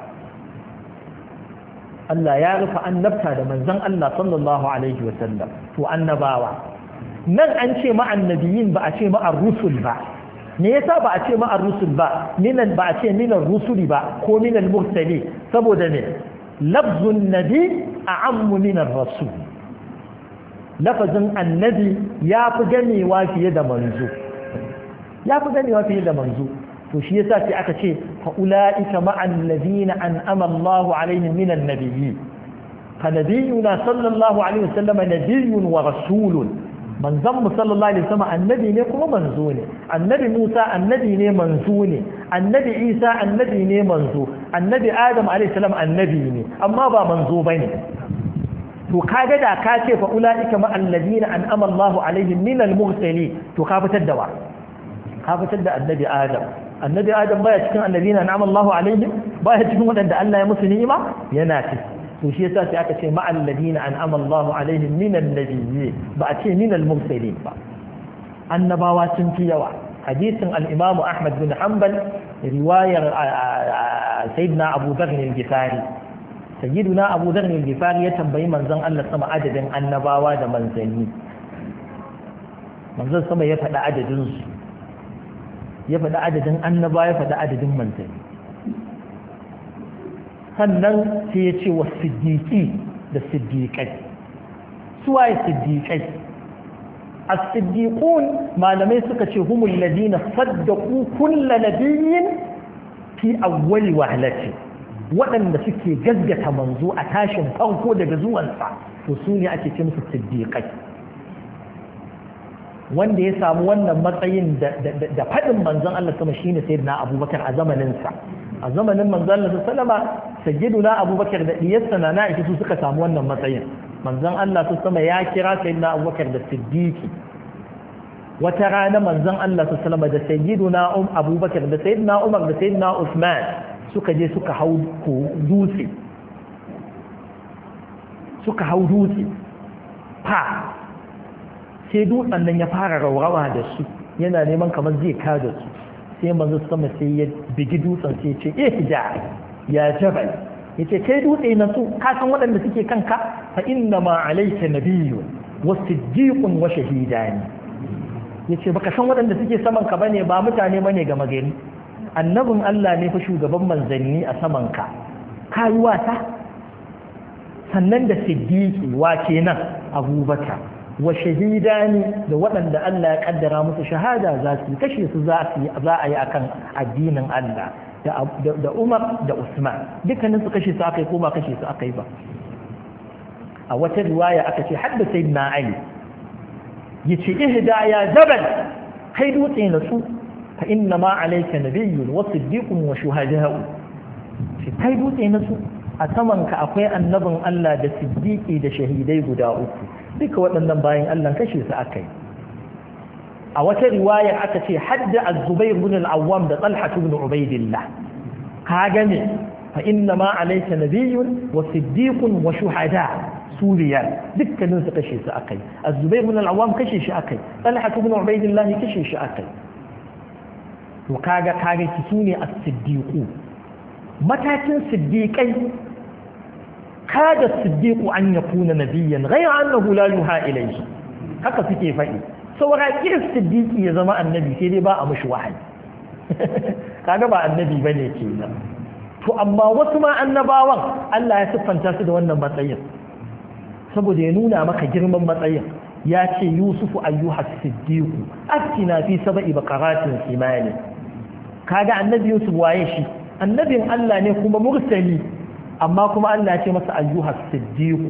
[SPEAKER 1] Allah ya rufe annabta da manzon Allah sallallahu alaihi wa sallam to annabawa nan an ce ma annabiyin ba a ce ma ar-rusul ba me yasa ba a ce ma'ar rusul ba minan ba a ce minan rusuli ba ko minan mursali saboda ne lafzun nabi a'ammu minan rasul lafazin annabi ya fi ganewa fiye da manzo ya fi ganewa fiye da manzo to shi yasa sai aka ce fa ulaika ma'an ladina an'ama Allahu alaihim minan nabiyyin fa nabiyuna sallallahu alaihi wasallam nabiyyun wa rasulun manzon mu sallallahu alaihi wasallam annabi ne kuma manzo ne annabi Musa annabi ne manzo ne annabi Isa annabi ne manzo annabi Adam alaihi salam annabi ne amma ba manzo bane to kaga da ka ce fa ulaika ma alladina an'ama Allahu alaihim min al-mursalin to ka fitar da wa ka fitar da annabi Adam annabi Adam baya cikin alladina an'ama Allahu alaihim baya cikin wadanda Allah ya musu ni'ima yana ciki to shi yasa sai aka ce ma alladina an'ama Allahu alaihim min an-nabiyyin ba a ce min al-mursalin ba annabawa sun fi yawa hadisin al-Imam Ahmad bin Hanbal riwayar sayyidina Abu Dharr al-Ghifari sayyiduna Abu Dharr al-Ghifari ya tambayi manzon Allah sama adadin annabawa da manzanni manzon sama ya faɗa adadin su ya faɗa adadin annabawa ya faɗa adadin manzanni sannan sai ya ce wa siddiqi da siddiqai suwaye siddiqai as-siddiqun malamai suka ce humul ladina saddaqu kullu nabiyyin fi awwali wahlati waɗanda suke gaggata manzo a tashin farko daga zuwansa to su ne ake ce musu siddiqai wanda ya samu wannan matsayin da faɗin manzon Allah sama shine sayyidina Abubakar a zamaninsa a zamanin manzon Allah sallama sayyiduna Abubakar da diyarsa na Aisha su suka samu wannan matsayin manzon Allah sama ya kira sayyidina Abubakar da siddiqi wata rana manzon Allah sallama da sayyiduna Abubakar da sayyidina Umar da sayyidina Uthman suka je suka hau dutse suka hau dutse fa sai dutsen nan ya fara raurawa da su yana neman kamar zai kada su sai manzo sama sai ya bigi dutsen sai ce ihda ya jabal yace kai dutse na su ka san waɗanda suke kanka fa inna ma alayka nabiyyun wa siddiqun wa shahidani yace baka san waɗanda suke saman ka bane ba mutane bane ga magani annabin Allah ne fa shugaban manzanni a saman ka kai wata sannan da siddiqi wa kenan Abubakar wa shahidani da waɗanda Allah ya kaddara musu shahada za su kashe su za a yi akan addinin Allah da Umar da Usman dukkanin su kashe su aka yi ko ba kashe su aka yi ba a wata riwaya aka ce hadda sayyidina Ali yace ihda ya jabal kai dutse na su fa inna ma alayka nabiyyun wa siddiqun wa shuhada'u shi kai dutse na su a saman ka akwai annabin Allah da siddiqi da shahidai guda uku duka waɗannan bayan Allah kashe su aka yi a wata riwayar aka ce hadda az-Zubair ibn al-Awwam da Talha ibn Ubaydillah ka gane fa inna ma alayka nabiyyun wa siddiqun wa shuhada suriyar dukkanin su kashe su aka yi az-Zubair ibn al-Awwam kashe shi aka yi Talha ibn Ubaydillah kashe shi aka yi to kaga kaga ki sune as-siddiqu matakin siddiqai kada siddiqu an yakuna nabiyyan ghayra annahu la yuha ilayhi haka suke faɗi saura kiris siddiqi ya zama annabi sai dai ba a mishi wahayi kaga ba annabi bane kenan to amma wasu ma annabawan Allah ya siffanta su da wannan matsayin saboda ya nuna maka girman matsayin ya ce yusufu ayyuha siddiqu aftina fi sab'i baqaratin simani kaga annabi yusuf waye shi annabin Allah ne kuma mursali amma kuma Allah ya ce masa ayyuha siddiqu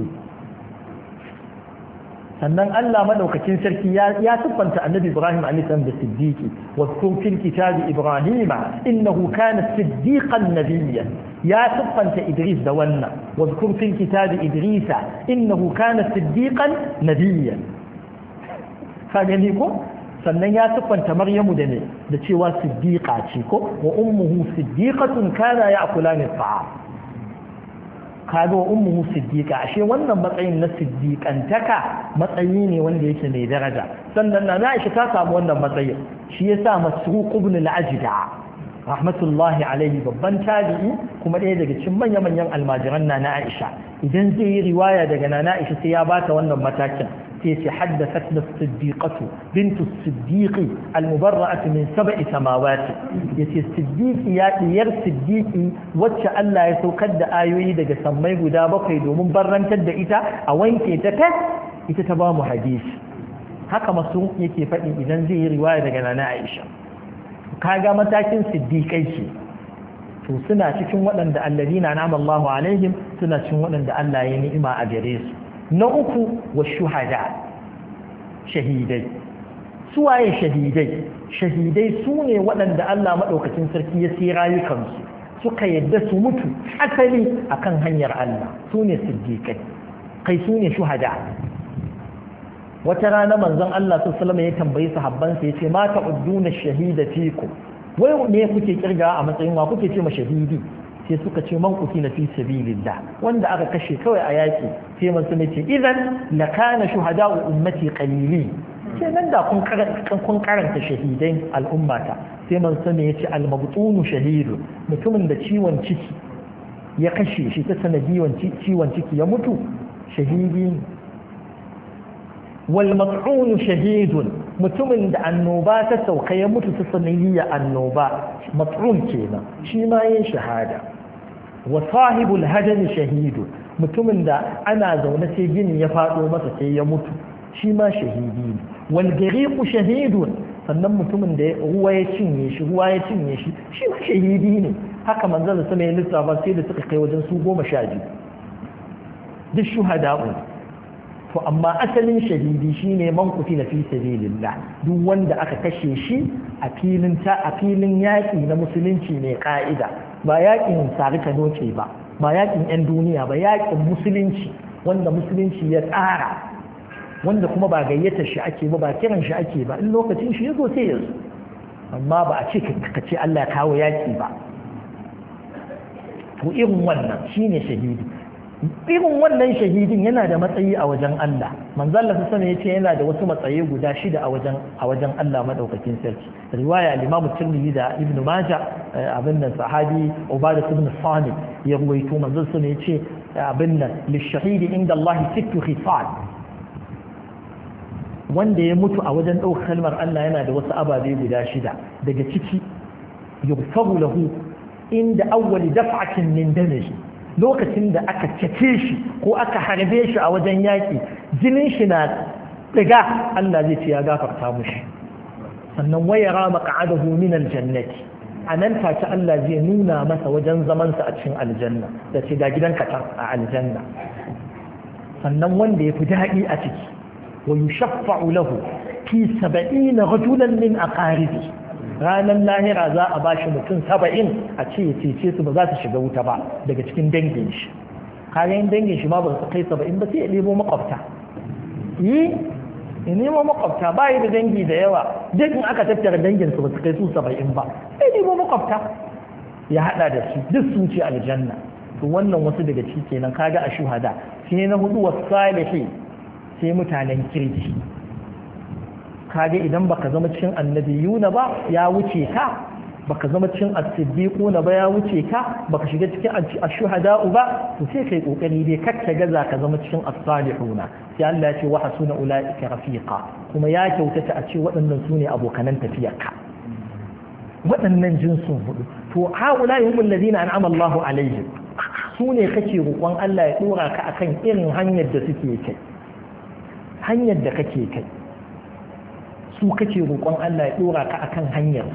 [SPEAKER 1] sannan Allah madaukakin sarki ya ya siffanta annabi Ibrahim alayhi salam da siddiqi wa kun fil kitabi Ibrahim innahu kana siddiqan nabiyyan ya siffanta Idris da wannan wa kun fil kitabi Idrisa innahu kana siddiqan nabiyyan ka gani ko sannan ya siffanta Maryamu da ne da cewa siddiqa ce ko wa ummuhu siddiqatun kana ya'kulani at-ta'am kaga ummuhu siddiqa ashe wannan matsayin na siddiqantaka matsayi ne wanda yake mai daraja sannan na Aisha ta samu wannan matsayin shi yasa Masruq ibn al-Ajda rahmatullahi alayhi babban tabi'i kuma ɗaya daga cikin manyan manyan almajiran na Aisha idan zai yi riwaya daga na Aisha sai ya bata wannan matakin sai ce haddathatna as-siddiqatu bintu as-siddiqi al-mubarra'atu min sab'i samawati yace siddiqi ya diyar siddiqi wacce Allah ya saukar da ayoyi daga sammai guda bakwai domin barrantar da ita a wanke ta ta ita ta ba mu hadisi haka masu yake faɗi idan zai yi riwaya daga nana Aisha kaga matakin siddiqai ce to suna cikin waɗanda alladina an'ama Allahu alaihim suna cikin waɗanda Allah ya ni'ima a gare su na uku wa shuhada shahidai suwaye shahidai shahidai su ne waɗanda Allah maɗaukacin sarki ya sai rayukansu suka yadda su mutu asali akan hanyar Allah su ne siddiƙai kai su ne shuhada. Wata rana manzon Allah sallallahu alaihi wasallam ya tambayi sahabbansa yace ma ta'udduna shahida fikum, wai me kuke kirga a matsayin wa kuke ce ma shahidi? sai suka ce man qutila fi sabilillah, wanda aka kashe kawai a yaki. sai manzon ya ce idan la kana shuhada'u ummati qalili, sai nan da kun karanta kun karanta shahidai al'ummata. sai manzon ya ce al-mabtunu shahidu, mutumin da ciwon ciki ya kashe shi ta sanadiyan ciwon ciki ya mutu shahidi. wal mat'un shahidun, mutumin da annoba ta sauka ya mutu ta sanadiyan annoba mat'un kenan, shi ma yin shahada. wa sahibul hadami shahidu, mutumin da ana zaune sai gini ya faɗo masa sai ya mutu, shi ma shahidi ne. wal gariqu shahidun, sannan mutumin da ruwa ya cinye shi ruwa ya cinye shi shi ma shahidi ne. haka manzon sama ya lissafa sai da suka kai wajen su goma sha biyu duk shuhada'u. to amma asalin shahidi shine man qutila fi sabilillah, duk wanda aka kashe shi a filin ta a filin yaki na musulunci ne ka'ida, ba yakin sarika doke ba ba yakin yan duniya ba, yakin musulunci wanda musulunci ya tsara, wanda kuma ba gayyata shi ake ba ba kiran shi ake ba, in lokacin shi yazo sai yazo, amma ba a ce ka ce Allah ya kawo yaki ba. to irin wannan shine shahidi. irin wannan shahidin yana da matsayi a wajen Allah. manzo Allah sallallahu alaihi wasallam yana da wasu matsayi guda shida a wajen a wajen Allah madaukakin sarki. riwaya al-Imam Tirmidhi da Ibn Majah, abin nan sahabi Ubadah ibn Samit ya ruwaito manzo sallallahu alaihi wasallam yace abin nan lishahidi inda Allah sittu khisal, wanda ya mutu a wajen ɗaukar kalmar Allah yana da wasu ababe guda shida. daga ciki yughfaru lahu inda awwali daf'atin min damihi, lokacin da aka cake shi ko aka harbe shi a wajen yaƙi jinin shi na ɗiga, Allah zai ce ya gafarta mushi. sannan waya rama qa'adahu min aljannati, anan take Allah zai nuna masa wajen zaman sa a cikin aljanna da ce ga gidanka a aljanna. sannan wanda ya fi daɗi a ciki wa yushaffa'u lahu fi sab'ina rajulan min aqaribi, ranar lahira za a ba shi mutum saba'in a ce ya cece su ba za su shiga wuta ba daga cikin dangin shi. kayan dangin shi ma ba su kai saba'in ba sai ya nemo makwabta. yi ya nemo makwabta ba yi da dangi da yawa, duk in aka tattara dangin su ba su kai su saba'in ba sai nemo makwabta ya hada da su duk sun ce aljanna. to wannan wasu daga ciki kenan kaga a shuhada. sai na hudu wasu salihi, sai mutanen kirki. kage idan baka zama cikin annabiyuna ba ya wuce ka, baka zama cikin as-siddiquna ba ya wuce ka, baka shiga cikin ash-shuhada'u ba, to sai kai kokari dai kakka gaza ka zama cikin as-salihuna. sai Allah ya ce wa hasuna ulaika rafiqa, kuma ya kyautata a ce waɗannan sune abokanan tafiyarka. waɗannan jinsun hudu to haula humul ladina an'ama Allahu alaihim, sune kake roƙon Allah ya dora ka akan irin hanyar da suke kai, hanyar da kake kai su kake roƙon Allah ya dora ka akan hanyar.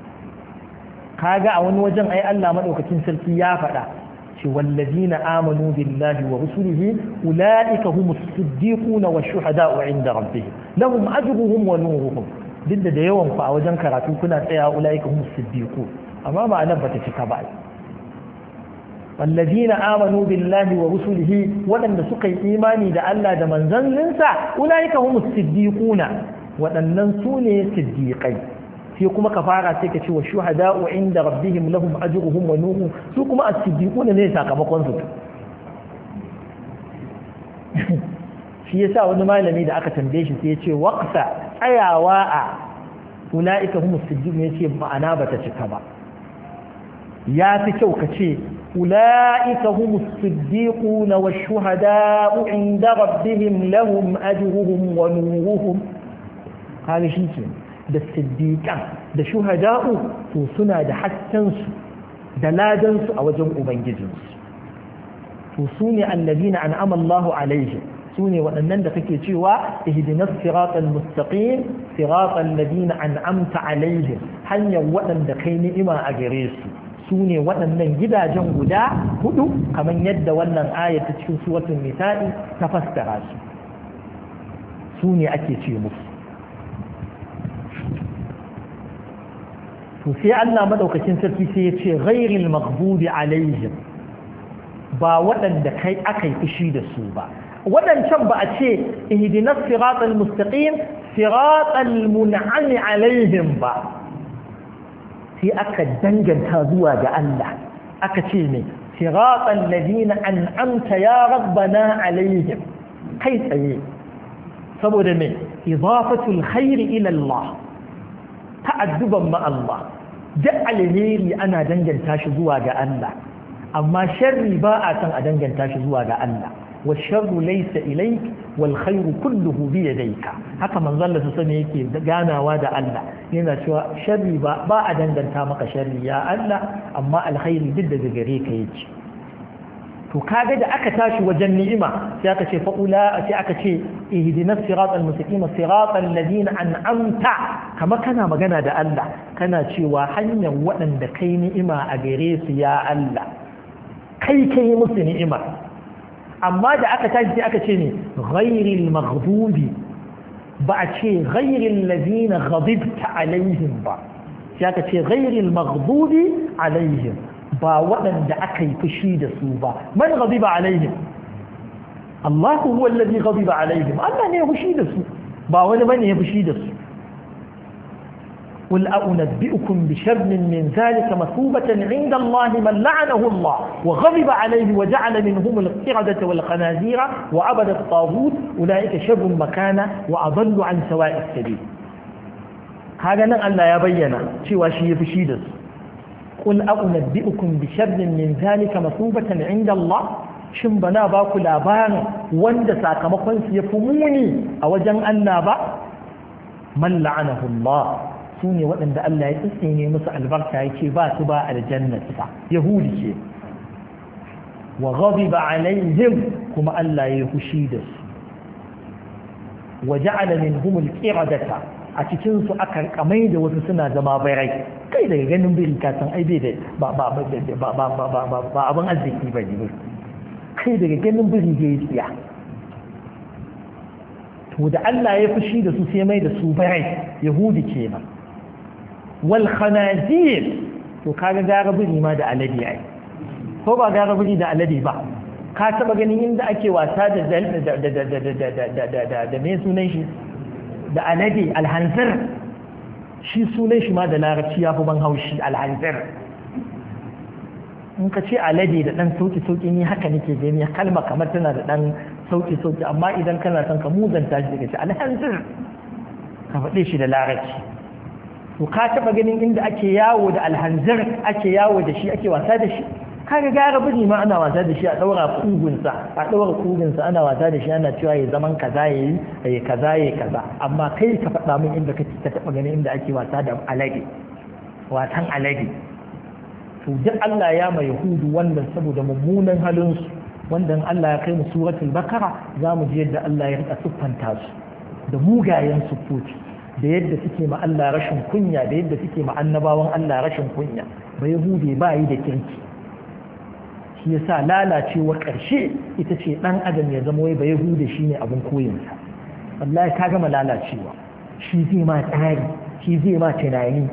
[SPEAKER 1] kaga a wani wajen ai Allah madaukakin sarki ya faɗa ce wallazina amanu billahi wa rusulihi ulaika humus siddiquna wash-shuhada'u 'inda rabbihim lahum ajruhum wa nuruhum. duk da yawan ku a wajen karatu kuna tsaya ulaika humus siddiqun, amma ma'anar bata cika ba. wallazina amanu billahi wa rusulihi, waɗanda suka yi imani da Allah da manzanninsa, ulaika humus siddiquna, waɗannan su ne siddiƙai. sai kuma ka fara sai ka ce wa shuhada'u inda rabbihim lahum ajruhum wa nuruhum, su kuma as-siddiquna ne sakamakon su. shi yasa wani malami da aka tambaye shi sai ya ce waqta tsayawa a ulaika humus siddiqun, ya ce ma'ana bata cika ba. ya fi kyau ka ce ulaika humus siddiquna wash-shuhada'u inda rabbihim lahum ajruhum wa nuruhum. kaga shi ke da siddiƙan da shuhada'u to suna da haskensu da ladansu a wajen ubangijinsu. to su ne allazina an'ama Allahu alaihim, su ne waɗannan da kake cewa ihdinas siratal mustaqim siratal ladina an'amta alaihim, hanyar waɗanda kai ni'ima a gare su. su ne waɗannan gidajen guda hudu kamar yadda wannan ayat ta cikin suratul nisa'i ta fassara su. su ne ake ce musu. to sai Allah madaukakin sarki sai ya ce ghairil maghdubi alaihim, ba waɗanda kai aka yi fushi da su ba. wadancan ba a ce ihdinas siratal mustaqim siratal mun'ami alaihim ba sai aka danganta zuwa ga Allah aka ce ne siratal ladina an'amta ya rabbana alaihim kai tsaye saboda me idafatul khairi ila Allah ta'adduban ma Allah da alheri ana danganta shi zuwa ga Allah amma sharri ba a san a danganta shi zuwa ga Allah والشر ليس إليك والخير كله بيديك haka manzon Allah sani yake ganawa da Allah yana cewa sharri ba ba a danganta maka sharri ya Allah amma alkhairi duk da gare ka yake to kaga da aka tashi wajen ni'ima sai aka ce faula sai aka ce ihdinas siratal mustaqim siratal ladina an'amta kama kana magana da Allah kana cewa hanyar waɗanda kai ni'ima a gare su ya Allah kai kai musu ni'ima amma da aka tashi aka ce ne ghairil maghdubi ba a ce ghairil ladina ghadibta alaihim ba sai aka ce ghairil maghdubi alaihim ba waɗanda aka yi fushi da su ba man ghadiba alaihim Allah huwa alladhi ghadiba alaihim Allah ne ya fushi da su ba wani bane ya fushi da su قل أنبئكم بشر من ذلك مثوبة عند الله من لعنه الله وغضب عليه وجعل منهم القردة والخنازير وعبد الطاغوت أولئك شر مكانا وأضل عن سواء السبيل هذا نقل لا يبين شوى شيء في شيدس قل أنبئكم بشر من ذلك مثوبة عند الله shin bana ba ku labarin wanda sakamakon su ya fi muni a wajen Allah ba man la'anahu Allah su ne waɗanda Allah ya tsine musu albarka ya ce ba su ba aljannatsa yahudi ce wa ghadiba alaihim kuma Allah ya hushi da su wa ja'ala minhum al-qiradata a cikin su aka kamai da wasu suna zama bairai kai daga ganin biri ka san ai bai da ba ba ba ba ba ba abin arziki ba ne kai daga ganin biri ya yi tsiya to da Allah ya fushi da su sai mai da su bairai yahudi kenan wal khanazir to kaga gara biri ma da alade ai ko ba gara biri da alade ba ka taba ganin inda ake wasa da da da da da da da da da me sunan shi da alade alhanzir shi sunan shi ma da larabci yafi ban haushi alhanzir in ka ce alade da dan sauki sauki ni haka nake gani kalma kamar tana da dan sauki sauki amma idan kana son ka muzanta shi daga ce alhanzir ka faɗe shi da larabci to ka taba ganin inda ake yawo da alhanzir ake yawo da shi ake wasa da shi kaga gara biri ma ana wasa da shi a daura kugunsa a daura kugunsa ana wasa da shi ana cewa ya zaman kaza yayi yayi kaza yayi kaza amma kai ka faɗa min inda kake ka taba ganin inda ake wasa da alade watan alade to duk Allah ya mai yahudu wannan saboda mummunan halin su wanda Allah ya kai mu suratul bakara zamu ji yadda Allah ya rika siffanta su da mugayen siffofi da yadda suke ma Allah rashin kunya da yadda suke ma annabawan Allah rashin kunya ba yahudi ba yi da kirki shi yasa lalacewa ƙarshe ita ce ɗan adam ya zama wai ba yahudi shine abin koyinsa wallahi ka gama lalacewa shi zai ma tsari shi zai ma tunani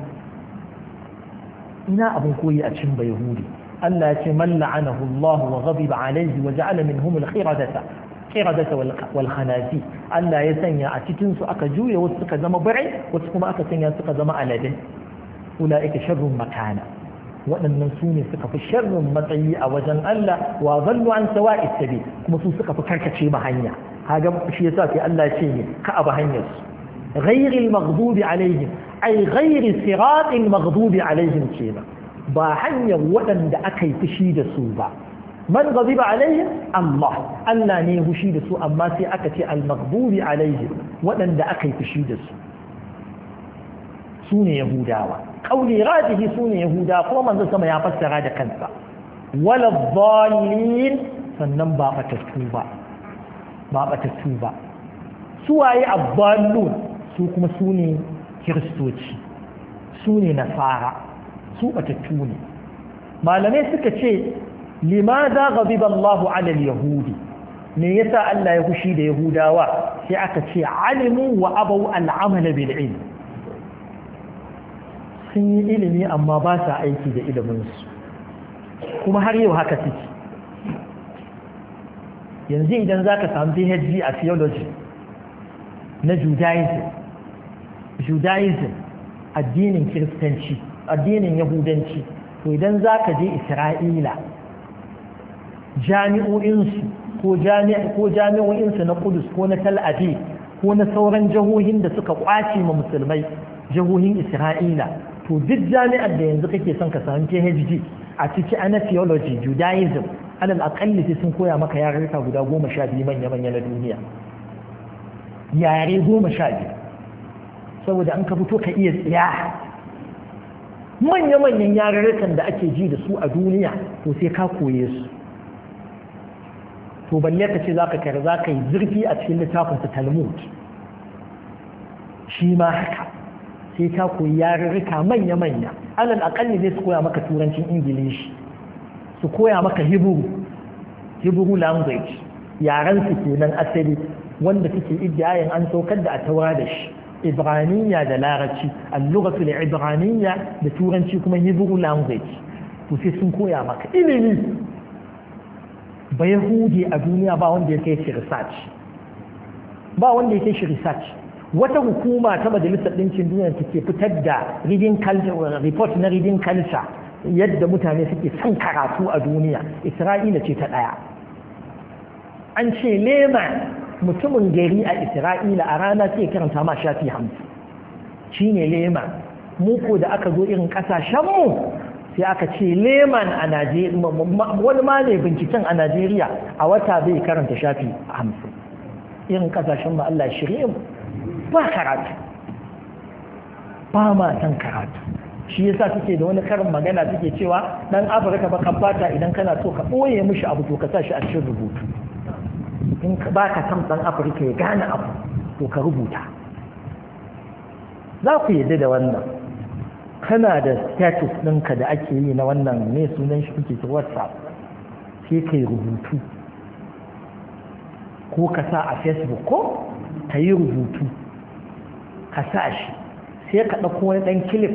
[SPEAKER 1] ina abin koyi a cikin ba yahudi Allah ya ce man la'anahu Allah wa ghadiba alayhi wa ja'ala minhum al-qiradata qiradata wal khanasi Allah ya sanya a cikin su aka juye wasu suka zama birai wasu kuma aka sanya suka zama aladin ulaika sharrun makana waɗannan su ne suka fi sharrin matsayi a wajen Allah wa zallu an sawa'i sabi kuma su suka fi karkace ma hanya kaga shi yasa sai Allah ya ce ne ka aba hanyar su ghayril maghdubi alaihim ay ghayri siratil maghdubi alaihim kenan ba hanyar waɗanda aka yi fushi da su ba man ghadiba alaihim Allah Allah ne ya fushi da su amma sai aka ce al maghdubi alaihim waɗanda aka yi fushi da su su ne yahudawa kauli rajihi su ne yahuda ko manzo sama ya fassara da kansa wala dhallin sannan ba batattu ba ba batattu ba su waye abdallun su kuma su ne kiristoci su ne nasara su batattu ne malamai suka ce limadha ghadiba Allahu ala al-yahudi me yasa Allah ya fushi da yahudawa sai aka ce alimu wa abaw al-amal bil ilm sun yi ilimi amma ba sa aiki da iliminsu kuma har yau haka suke yanzu idan za ka samu P H D a theology na Judaism Judaism addinin Kiristanci addinin Yahudanci to idan za ka je Isra'ila jami'o'insu ko jami'o'insu na Kudus ko na Tel Aviv ko na sauran jihohin da suka kwace ma musulmai jihohin Isra'ila to duk jami'ar da yanzu kake son ka samu P H D a ciki ana theology Judaism alal akalli sai sun koya maka yarurruka guda goma sha biyu manya-manya na duniya yare goma sha biyu saboda an ka fito ka iya tsiya manya-manyan yarurrukan da ake ji da su a duniya to sai ka koye su to balle ka ce za ka kare za ka yi zurfi a cikin littafinsa Talmud shi ma haka sai ka koyi yarurruka manya-manya alal akalli zai su koya maka turancin ingilishi su koya maka hebrew hebrew language yaren su kenan asali wanda suke iddiyayin an saukar da a taura da shi ibraniya da larabci al-lughatul ibraniyya da turanci kuma hebrew language to sai sun koya maka ilimi ba yahudi a duniya ba wanda ya kai shi research ba wanda ya kai shi research wata hukuma ta majalisar ɗinkin duniya take fitar da reading culture report na reading culture yadda mutane suke son karatu a duniya isra'ila ce ta ɗaya an ce lema mutumin gari a isra'ila a rana sai karanta ma shafi hamsin shine lema mu ko da aka zo irin ƙasashenmu sai aka ce leman a najeriya wani ma ne binciken a najeriya a wata bai karanta shafi hamsin irin ƙasashen ma Allah shirye mu ba karatu ba ma san karatu shi yasa suke da wani karin magana suke cewa dan afirka ba kan fata idan kana so ka ɓoye mishi abu to ka sa shi a cikin rubutu in ba ka san dan afirka ya gane abu to ka rubuta za ku yadda da wannan kana da status ɗinka da ake yi na wannan ne sunan shi kuke ta whatsapp sai ka yi rubutu ko ka sa a facebook ko ka yi rubutu ka sa shi sai ka ɗauko wani ɗan kilif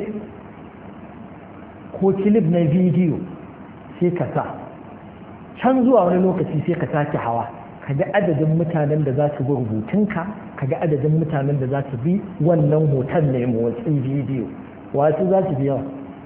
[SPEAKER 1] ko kilif na bidiyo sai ka sa can zuwa wani lokaci sai ka sake hawa ka ga adadin mutanen da za su bi rubutunka ka ga adadin mutanen da za su bi wannan hoton mai motsin bidiyo wasu za su biya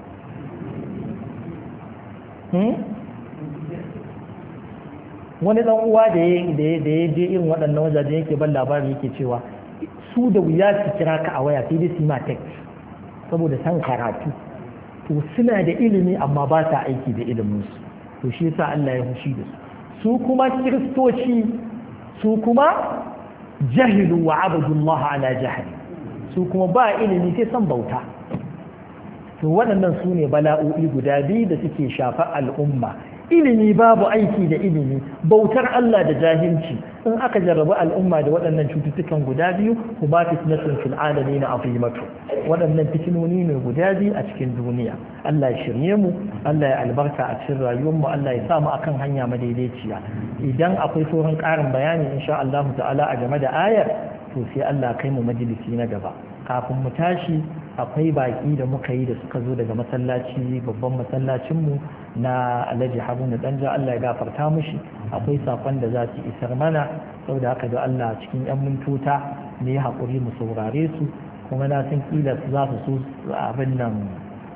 [SPEAKER 1] wani ɗan uwa da ya je irin waɗannan wajajen yake ban labarin yake cewa su da wuya su kira ka a waya sai dai su yi ma text saboda san karatu to suna da ilimi amma ba sa aiki da iliminsu to shi yasa Allah ya fushi da su su kuma kiristoci su kuma jahilu wa abdullah ala jahil su kuma ba ilimi sai san bauta to waɗannan su ne bala'o'i guda biyu da suke shafa al'umma ilimi babu aiki da ilimi bautar Allah da jahilci in aka jarrabu al'umma da waɗannan cututtukan guda biyu kuma fitnatun fil alamin azimatu waɗannan fitinoni ne guda biyu a cikin duniya Allah ya shirye mu Allah ya albarka a cikin rayuwar mu Allah ya sa mu akan hanya madaidaiciya idan akwai sauran ƙarin bayani insha Allah ta'ala a game da ayar to sai Allah kai mu majalisi na gaba kafin mu tashi akwai baƙi da muka yi da suka zo daga masallaci babban masallacinmu na Alhaji Haruna Danja Allah ya gafarta mushi akwai sakon da za su isar mana saboda haka da Allah cikin yan mintota ne haƙuri mu saurare su kuma na san kila za su so abin nan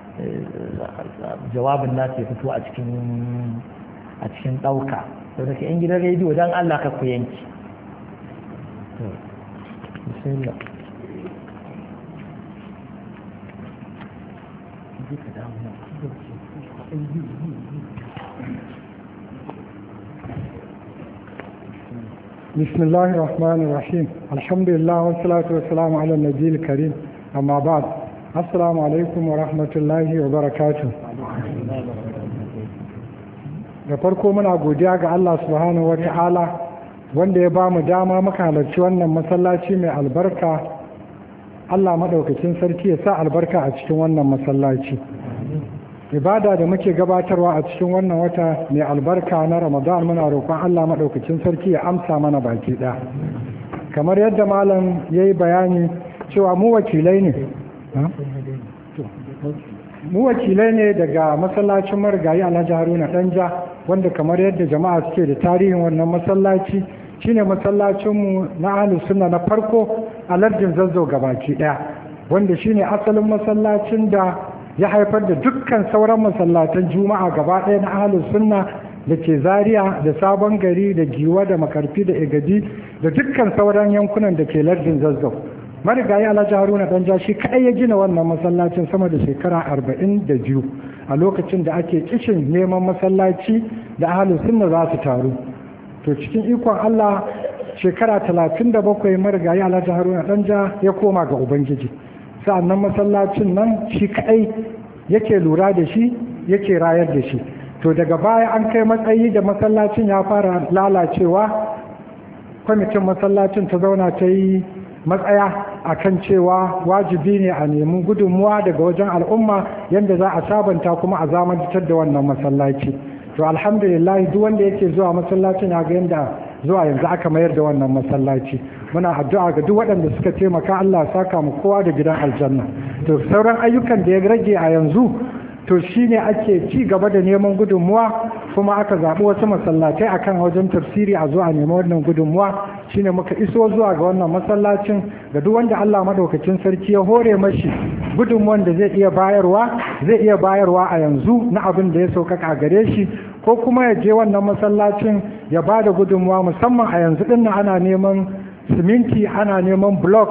[SPEAKER 1] jawabin nasu ya fito a cikin a cikin ɗauka saboda ka yan gidan rediyo don Allah ka ku yanki bismillah
[SPEAKER 3] بسم الله الرحمن الرحيم الحمد لله والصلاة والسلام على النبي الكريم أما بعد السلام عليكم ورحمة الله وبركاته da farko muna godiya ga Allah subhanahu wata'ala wanda ya ba mu dama muka halarci wannan masallaci mai albarka Allah madaukakin sarki ya sa albarka a cikin wannan masallaci ibada da muke gabatarwa a cikin wannan wata mai albarka na Ramadan muna roƙon Allah madaukakin sarki ya amsa mana baki ɗaya kamar yadda malam yayi bayani cewa mu wakilai ne mu wakilai ne daga masallacin marigayi Alhaji Haruna Danja wanda kamar yadda jama'a suke da tarihin wannan masallaci shine masallacinmu na ahlus sunna na farko a lardin Zazzau gabaki daya, wanda shine asalin masallacin da ya haifar da dukkan sauran masallatan juma'a gaba ɗaya na ahlus sunna da ke Zaria da Sabon Gari da Giwa da Makarfi da Egadi da dukkan sauran yankunan da ke lardin Zazzau. Marigayi Alhaji Haruna Danja shi kaɗai ya gina wannan masallacin sama da shekara arba'in da biyu a lokacin da ake kishin neman masallaci da ahlus sunna za su taru. To cikin ikon Allah shekara talatin da bakwai marigayi Alhaji Haruna Danja ya koma ga Ubangiji. Sa'annan masallacin nan shi kaɗai yake lura da shi yake rayar da shi. To daga baya an kai matsayi da masallacin ya fara lalacewa, kwamitin masallacin ta zauna ta yi matsaya a kan cewa wajibi ne a nemi gudunmuwa daga wajen al'umma yadda za a sabanta kuma a zamantar da wannan masallaci. To alhamdulillah duk wanda yake zuwa masallacin ya ga yadda zuwa yanzu aka mayar da wannan masallaci. Muna addu'a ga duk waɗanda suka taimaka Allah ya saka mu kowa da gidan aljanna. To sauran ayyukan da ya rage a yanzu to shine ake ci gaba da neman gudunmuwa, kuma aka zaɓi wasu masallatai akan wajen tafsiri a zuwa neman wannan gudunmuwa. Shine muka iso zuwa ga wannan masallacin ga duk wanda Allah madaukakin sarki ya hore mashi gudunmuwan da zai iya bayarwa zai iya bayarwa a yanzu na abin da ya sauƙaƙa gare shi, ko kuma ya je wannan masallacin ya ba da gudunmuwa, musamman a yanzu ɗin ana neman siminti, ana neman block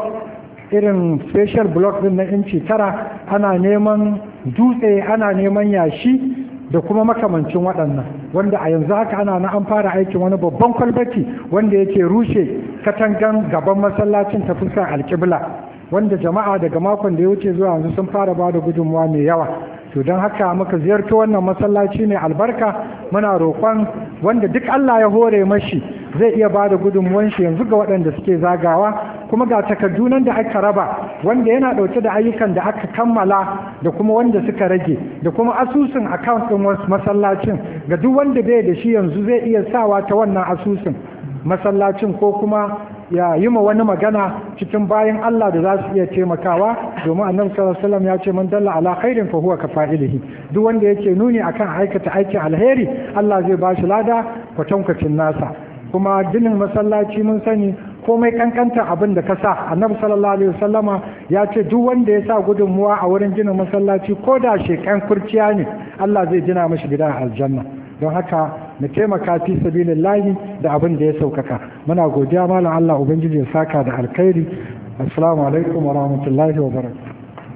[SPEAKER 3] irin special block din na inci tara, ana neman dutse, ana neman yashi da kuma makamancin waɗannan, wanda a yanzu haka ana na an fara aikin wani babban kwalbati wanda yake rushe katangan gaban masallacin ta fuskar alƙibla, wanda jama'a daga makon da ya wuce zuwa yanzu sun fara ba da gudunmuwa mai yawa. To don haka muka ziyarci wannan masallaci ne albarka, muna roƙon wanda duk Allah ya hore mashi zai iya ba da gudunmuwan shi yanzu ga waɗanda suke zagawa, kuma ga takardunan da aka raba wanda yana ɗauke da ayyukan da aka kammala da kuma wanda suka rage, da kuma asusun account ɗin wasu masallacin ga duk wanda bai da shi yanzu zai iya sawa ta wannan asusun masallacin, ko kuma ya yi ma wani magana cikin bayan Allah da za su iya taimakawa, domin annabi sallallahu alaihi wasallam ya ce man dalla ala khairin fa huwa kafa'ilihi, duk wanda yake nuni akan aikata aikin alheri Allah zai ba shi lada kwatankwacin nasa. Kuma ginin masallaci mun sani komai kankanta abin da ka sa, annabi sallallahu alaihi wasallama ya ce duk wanda ya sa gudunmuwa a wurin ginin masallaci ko da shekan kurciya ne Allah zai gina mashi gidan aljanna. Don haka mu taimaka fi sabilillahi da abin da ya saukaka. Muna godiya malam Allah ubangiji ya saka da alkhairi. Assalamu alaikum wa rahmatullahi wa barakatuh.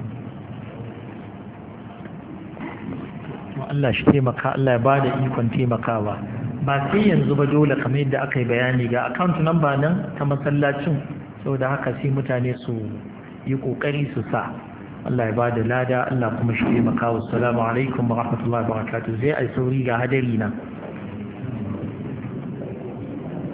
[SPEAKER 1] Allah shi taimaka, Allah ya bada ikon taimakawa. Ba sai yanzu ba dole kamar yadda aka yi bayani ga account number nan ta masallacin, saboda haka sai mutane su yi kokari su sa. Allah ya bada lada, Allah kuma shi taimaka. Wassalamu alaikum wa rahmatullahi wa barakatuh. Zai ai sauri ga hadari nan.